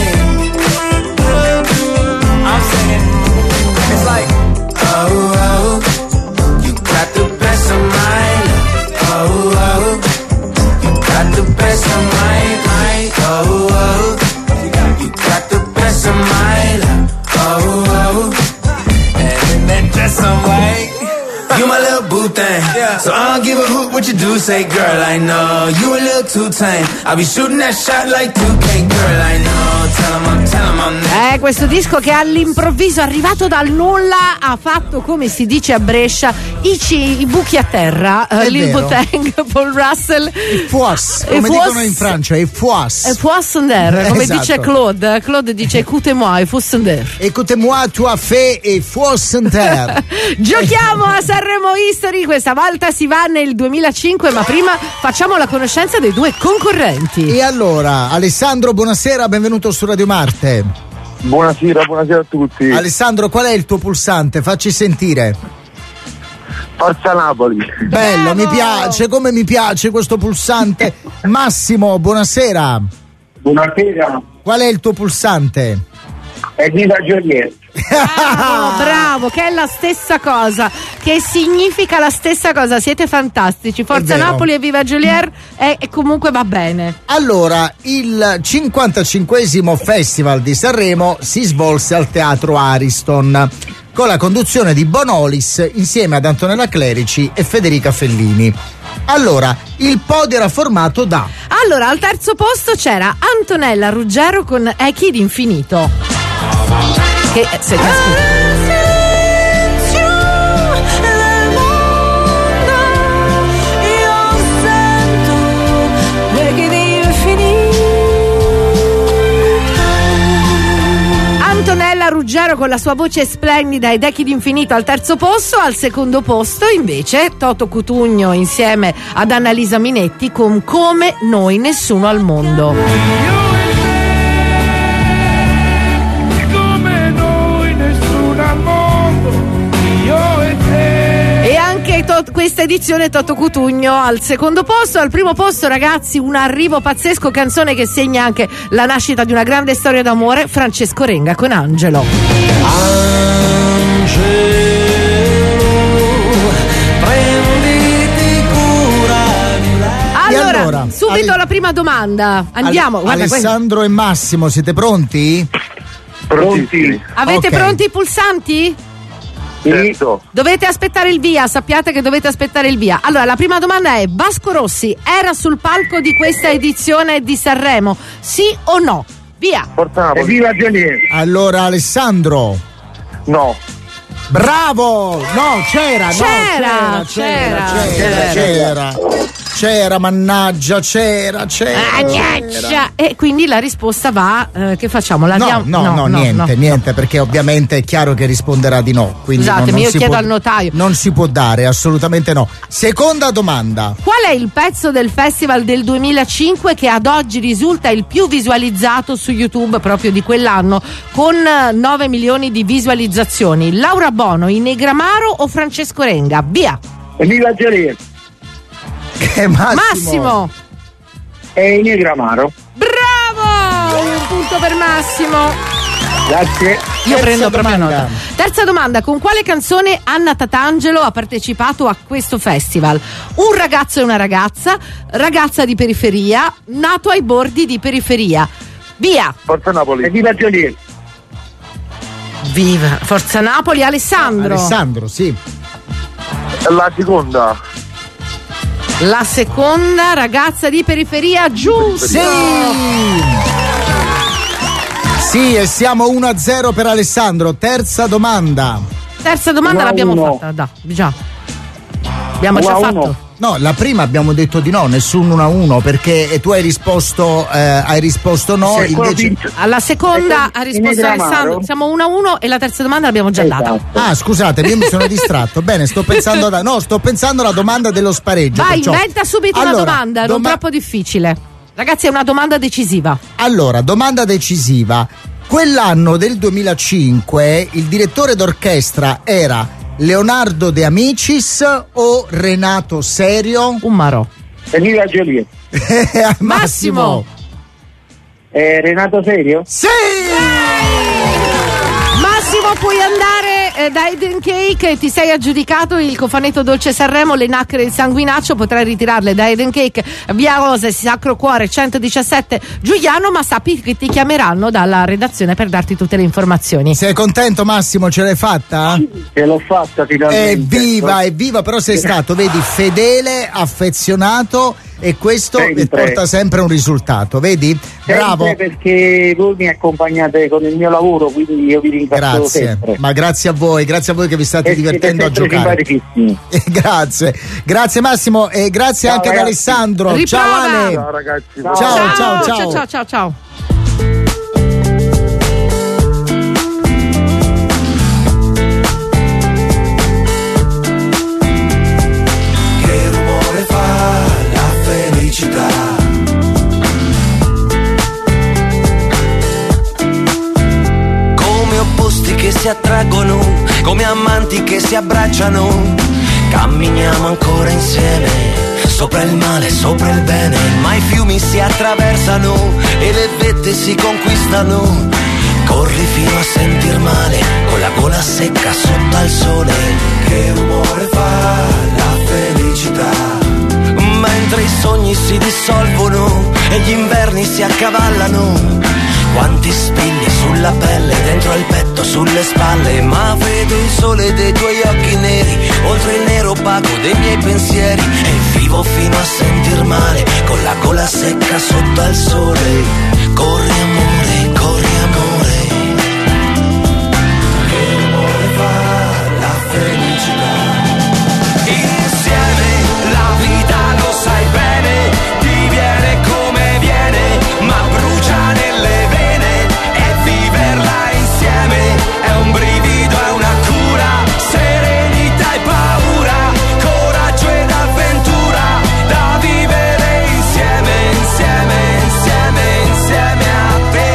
I'm singing. It's like, oh, oh, you got the best of mine. Oh, oh, you got the best of mine. Oh, oh, you got the best of mine. Oh, oh, and then just some white. You my little boo thing, so I don't give a hoot what you do. Say, girl, I know you a little too tame. I'll be shooting that shot like two K, girl, I know. Tell him I'm, tell him I'm next. Eh, questo disco che all'improvviso, arrivato dal nulla, ha fatto, come si dice a Brescia, i, ci, i buchi a terra. Uh, Lil Boteng, Paul Russell. Il Fuas, come Fuas, dicono in Francia, il Fuas. Il Fuasender, come Esatto. dice Claude. Claude dice écoutez-moi, il Fuasender. Écoutez-moi, tu as fait et Fuasender. Giochiamo a Sanremo History, questa volta si va nel duemilacinque, ma prima facciamo la conoscenza dei due concorrenti. E allora, Alessandro, buonasera, benvenuto su Radio Marte. Buonasera, buonasera a tutti. Alessandro, qual è il tuo pulsante? Facci sentire. Forza Napoli. Bello, mi piace, come mi piace questo pulsante. Massimo, buonasera. Buonasera. Qual è il tuo pulsante? Evviva Joliet. Bravo, bravo, che è la stessa cosa, che significa la stessa cosa. Siete fantastici. Forza È vero. Napoli e viva Joliet, e, e comunque va bene. Allora, il cinquantacinquesimo Festival di Sanremo si svolse al Teatro Ariston con la conduzione di Bonolis insieme ad Antonella Clerici e Federica Fellini. Allora, il podio era formato da... Allora, al terzo posto c'era Antonella Ruggero con Echi d'infinito. Che se ti ascolti. Antonella Ruggero con la sua voce splendida ed Echi d'infinito al terzo posto. Al secondo posto invece Toto Cutugno insieme ad Annalisa Minetti con Come noi nessuno al mondo. Questa edizione Toto Cutugno al secondo posto. Al primo posto, ragazzi, un arrivo pazzesco, canzone che segna anche la nascita di una grande storia d'amore, Francesco Renga con Angelo. Angelo, prenditi cura di lei. Allora, allora, subito Ale- la prima domanda. Andiamo. Ale- guarda, Alessandro e Massimo, siete pronti? Pronti? avete Ok. pronti i pulsanti? Certo. Dovete aspettare il via, sappiate che dovete aspettare il via. Allora, la prima domanda è: Vasco Rossi era sul palco di questa edizione di Sanremo? Sì o no? Via. Forza Napoli. Evviva Joliet. Allora, Alessandro. No. Bravo! No, c'era, C'era, no, c'era, c'era, c'era, c'era, c'era. c'era, c'era, mannaggia, c'era, c'era. Agnaccia. E quindi la risposta va, eh, che facciamo? La No, diamo? no, no, niente, no. niente, perché ovviamente è chiaro che risponderà di no. Quindi non, Scusatemi, non io si chiedo può, al notaio. Non si può dare, assolutamente no. Seconda domanda. Qual è il pezzo del festival del duemilacinque che ad oggi risulta il più visualizzato su YouTube proprio di quell'anno, con nove milioni di visualizzazioni? Laura Bono, I Negramaro o Francesco Renga? Via. Evviva Joliet. Che è Massimo. Massimo. E Inigra Amaro. Bravo! Un punto per Massimo. Grazie. Io Terza prendo proprio domanda. nota. Terza domanda: con quale canzone Anna Tatangelo ha partecipato a questo festival? Un ragazzo e una ragazza, ragazza di periferia, nato ai bordi di periferia. Via! Forza Napoli. E viva Joliet. Viva! Forza Napoli, Alessandro. Alessandro, sì. La seconda. La seconda, ragazza di periferia, giusto! Sì! Sì, e siamo uno a zero per Alessandro. Terza domanda. Terza domanda uno a l'abbiamo uno. fatta, da, già. Abbiamo uno già a fatto. uno. No, la prima abbiamo detto di no, nessun uno a uno, perché tu hai risposto eh, hai risposto no, Se quello invece... vince- Alla seconda Ecco, ha risposto Inigra Alessandro. Amaro. Siamo uno a uno e la terza domanda l'abbiamo già data. Esatto. Ah, scusate, io mi sono distratto. Bene, sto pensando da... No, sto pensando alla domanda dello spareggio. Vai, perciò- inventa subito Allora, una domanda, non doma- troppo difficile. Ragazzi, è una domanda decisiva. Allora, domanda decisiva. Quell'anno del duemilacinque il direttore d'orchestra era Leonardo De Amicis o Renato Serio? Un marò. E viva Joliet. Massimo. E Renato Serio? Sì! Massimo, puoi andare eh, da Eden Cake, ti sei aggiudicato il cofanetto Dolce Sanremo, le nacchere del sanguinaccio, potrai ritirarle da Eden Cake, via Rose, Sacro Cuore centodiciassette Giuliano, ma sappi che ti chiameranno dalla redazione per darti tutte le informazioni. Sei contento, Massimo? Ce l'hai fatta? Ce l'ho fatta finalmente. Evviva, evviva, però sei stato, vedi, fedele, affezionato, e questo Sempre. porta sempre un risultato, vedi? Bravo. Sempre, perché voi mi accompagnate con il mio lavoro, quindi io vi ringrazio Grazie, sempre. ma grazie a voi, grazie a voi che vi state E divertendo a siete sempre giocare. simpaticissimi. Eh, grazie, grazie Massimo e grazie Ciao, anche ad ragazzi. Alessandro. Riprova. Ciao Ale. Ciao ragazzi. Ciao, ciao, ciao. ciao, ciao, ciao, ciao. Che rumore fa la felicità? Come opposti che si attraggono, come amanti che si abbracciano, camminiamo ancora insieme, sopra il male, sopra il bene, ma i fiumi si attraversano e le vette si conquistano. Corri fino a sentir male, con la gola secca sotto al sole. Che rumore fa la felicità? Mentre i sogni si dissolvono e gli inverni si accavallano, quanti spilli sulla pelle, dentro al petto, sulle spalle, ma vedo il sole dei tuoi occhi neri, oltre il nero opaco dei miei pensieri, e vivo fino a sentir male, con la gola secca sotto al sole. Corri amore, corri amore. Che rumore fa la felicità? Insieme la vita, lo sai bene, ti viene come viene, ma brucia nelle vene, e viverla insieme è un brivido, è una cura, serenità e paura, coraggio ed avventura, da vivere insieme, insieme, insieme, insieme a te.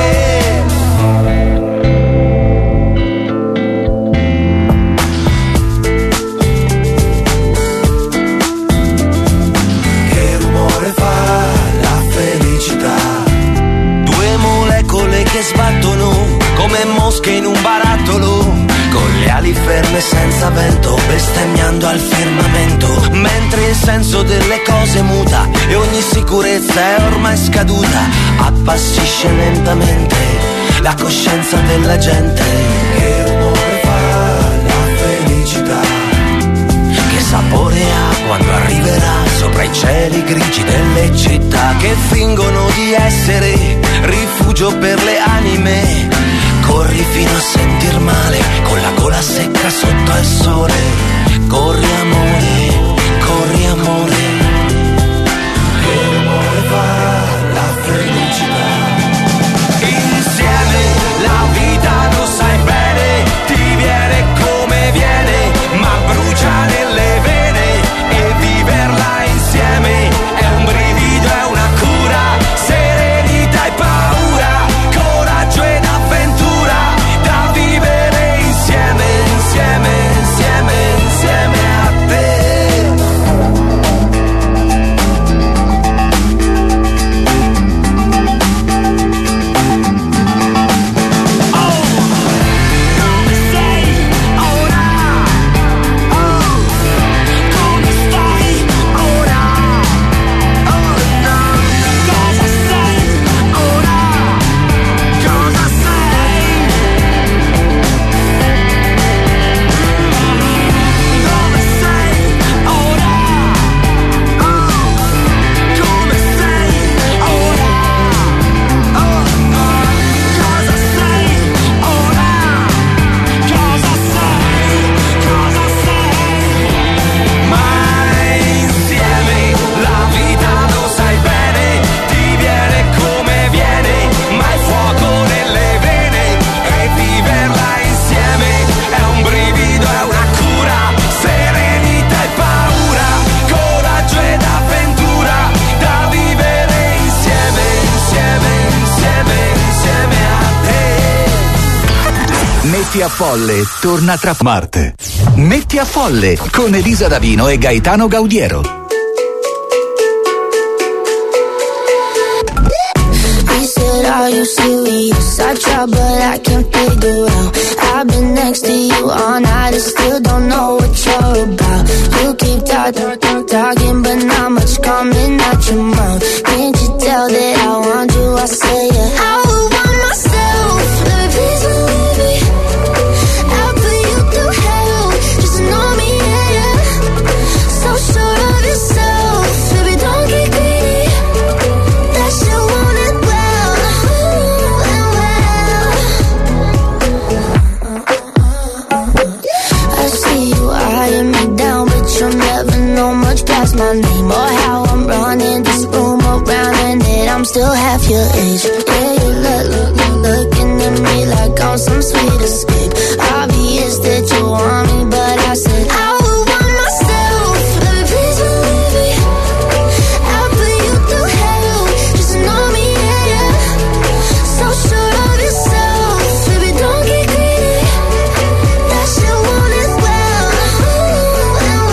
Che rumore fa la felicità? Due molecole che sbattono come mosche in un barattolo, con le ali ferme senza vento, bestemmiando al firmamento, mentre il senso delle cose muta e ogni sicurezza è ormai scaduta, appassisce lentamente la coscienza della gente. Che rumore fa la felicità? Che sapore ha quando arriverà sopra i cieli grigi delle città che fingono di essere rifugio per le anime? Corri fino a sentir male, con la gola secca sotto al sole. Corri amore, corri amore. Che rumore fa la felicità? Insieme la vita, lo sai bene, ti viene come viene, ma brucia nelle vene, e viverla insieme è un brivido, è una cura, serenità e paura, coraggio ed avventura, da vivere insieme, insieme, insieme, insieme a te. Metti a Folle torna tra Marte. Metti a Folle con Elisa Davino e Gaetano Gaudiero. He said, are you serious? I try, but I can't figure out. I've been next to you all night and still don't know what you're about. You keep talking, talk, talking, but not much coming out your mouth. Can't you tell that I want you? I say it. I would want myself. Baby, please believe me. I'll put you through hell. Just know me, yeah, yeah. So sure of yourself. Baby, don't get greedy. That you want it well, and well. I see you eyeing me down, but you'll never know much past my name or how I'm running this room around, and that I'm still half your age. Yeah, you look, look, look, looking at me like I'm some sweet escape. Obvious that you want me, but I said I would want myself. Baby, please believe me. I'll put you through hell. Just know me, yeah, yeah. So sure of yourself. Baby, don't get greedy. That you want it well, and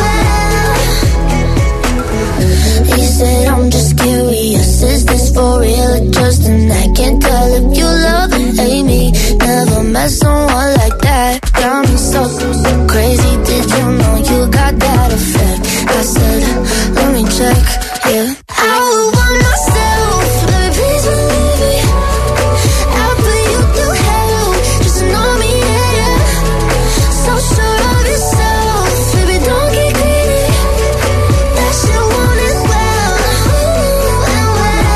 well. He said, I'm just curious. Is this for real or just an act? Can't tell if you love and hate me. Never met someone like that. Got me so, so crazy. Did you know you got that effect? I said, let me check, yeah. I would want myself. Baby, please believe me. I'll put you through hell. Just know me, yeah, yeah. So sure of yourself. Baby, don't get greedy. That you want it well, and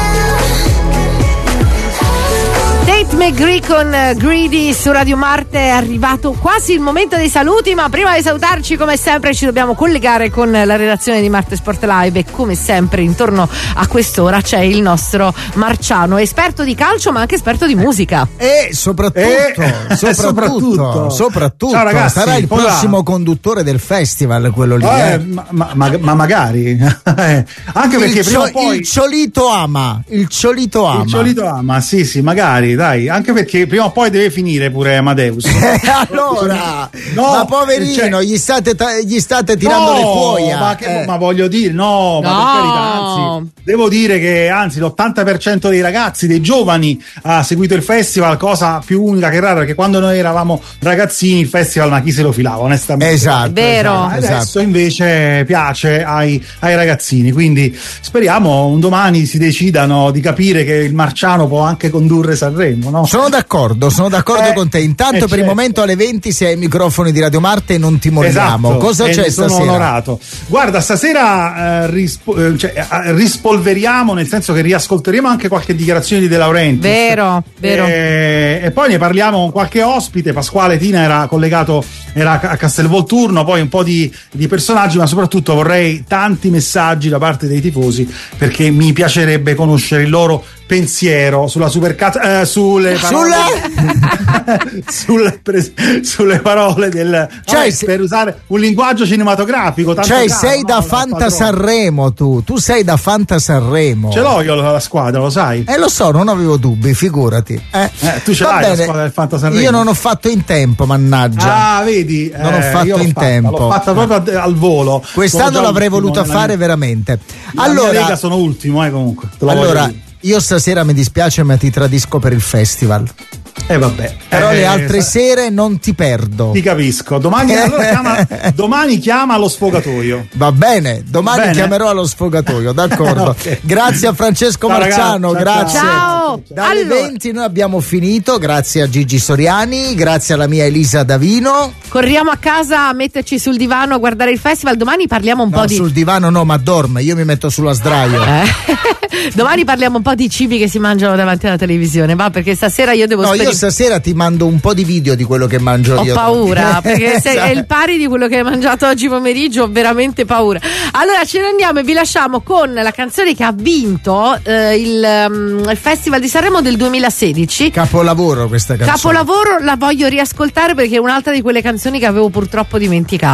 well. Tate McGree con eh, Greedy su Radio Marte. È arrivato quasi il momento dei saluti, ma prima di salutarci come sempre ci dobbiamo collegare con la redazione di Marte Sport Live e come sempre intorno a quest'ora c'è il nostro Marciano, esperto di calcio ma anche esperto di musica. E soprattutto, E- soprattutto, soprattutto. soprattutto, Ciao, ragazzi, sarà il poi là. prossimo conduttore del festival, quello lì. Eh, eh. ma, ma- ma- ma magari Eh, anche perché il, prima o cio- poi il ciolito ama, il ciolito ama. il solito ama, sì sì, magari dai, anche perché prima o poi deve finire pure Amadeus. Allora, No, ma poverino, cioè- gli state ta- gli state tirando No, le cuoia. ma, che- Eh. ma voglio dire, no, ma No. per carità, anzi, devo dire che anzi l'ottanta per cento dei ragazzi, dei giovani ha seguito il festival, cosa più unica che rara, perché quando noi eravamo ragazzini il festival ma chi se lo filava onestamente. Esatto, Vero. Adesso esatto. invece piace ai, ai ragazzini, quindi speriamo un domani si decidano di capire che il Marciano può anche condurre Sanremo, no? Sono d'accordo, sono d'accordo Eh, con te. Intanto eh, per il certo. momento alle venti sei ai microfoni di Radio Marte e non ti molliamo. Esatto, Cosa e c'è ne sono stasera? onorato. Guarda, stasera eh, rispo- eh, cioè, eh, rispolveriamo, nel senso che riascolteremo anche qualche dichiarazione di De Laurentiis. Vero, vero. E, e poi ne parliamo con qualche ospite. Pasquale Tina era collegato, era a Castelvolturno, poi un po' di, di personaggi, ma soprattutto vorrei tanti messaggi da parte dei tifosi, perché mi piacerebbe conoscere il loro pensiero sulla supercazzo, eh, sulle parole sulle, pres- sulle parole del Cioè, vabbè, se- per usare un linguaggio cinematografico tanto Cioè caro, sei no, da dal Fanta padrone. Sanremo tu, tu sei da Fanta Sanremo. Ce l'ho io la squadra, lo sai? Eh lo so, non avevo dubbi, figurati. Eh, Eh, tu ce va l'hai la bene. squadra del Fanta Sanremo? Io non ho fatto in tempo, mannaggia. Ah, vedi? Non ho eh, fatto io l'ho in fatta, tempo. L'ho fatta proprio ad- al volo. Quest'anno Sono già l'avrei ultimo voluta nella fare mia- veramente. nella mia Allora, lega sono ultimo, eh, comunque. Te lo voglio allora dire. io stasera mi dispiace, ma ti tradisco per il festival. Eh vabbè. Però Eh, le altre sa- sere non ti perdo. Ti capisco. Domani, allora chiama, domani chiama allo sfogatoio. Va bene, domani Bene. chiamerò allo sfogatoio, d'accordo. Ok. Grazie a Francesco Ciao, Marciano, ragazzi, ciao, grazie. ciao. Dalle Allora. venti noi abbiamo finito, grazie a Gigi Soriani, grazie alla mia Elisa Davino. Corriamo a casa a metterci sul divano a guardare il festival. Domani parliamo un No, po' di sul divano no, ma dorme, io mi metto sulla sdraio. Eh. Domani parliamo un po' di cibi che si mangiano davanti alla televisione, va? Perché stasera io devo No, io sperimentare. stasera ti mando un po' di video di quello che mangio Ho io. paura, perché se Esatto. è il pari di quello che hai mangiato oggi pomeriggio, ho veramente paura. Allora ce ne andiamo e vi lasciamo con la canzone che ha vinto eh, il, um, il Festival di Sanremo del duemilasedici. Capolavoro questa canzone. Capolavoro, la voglio riascoltare perché è un'altra di quelle canzoni che avevo purtroppo dimenticato.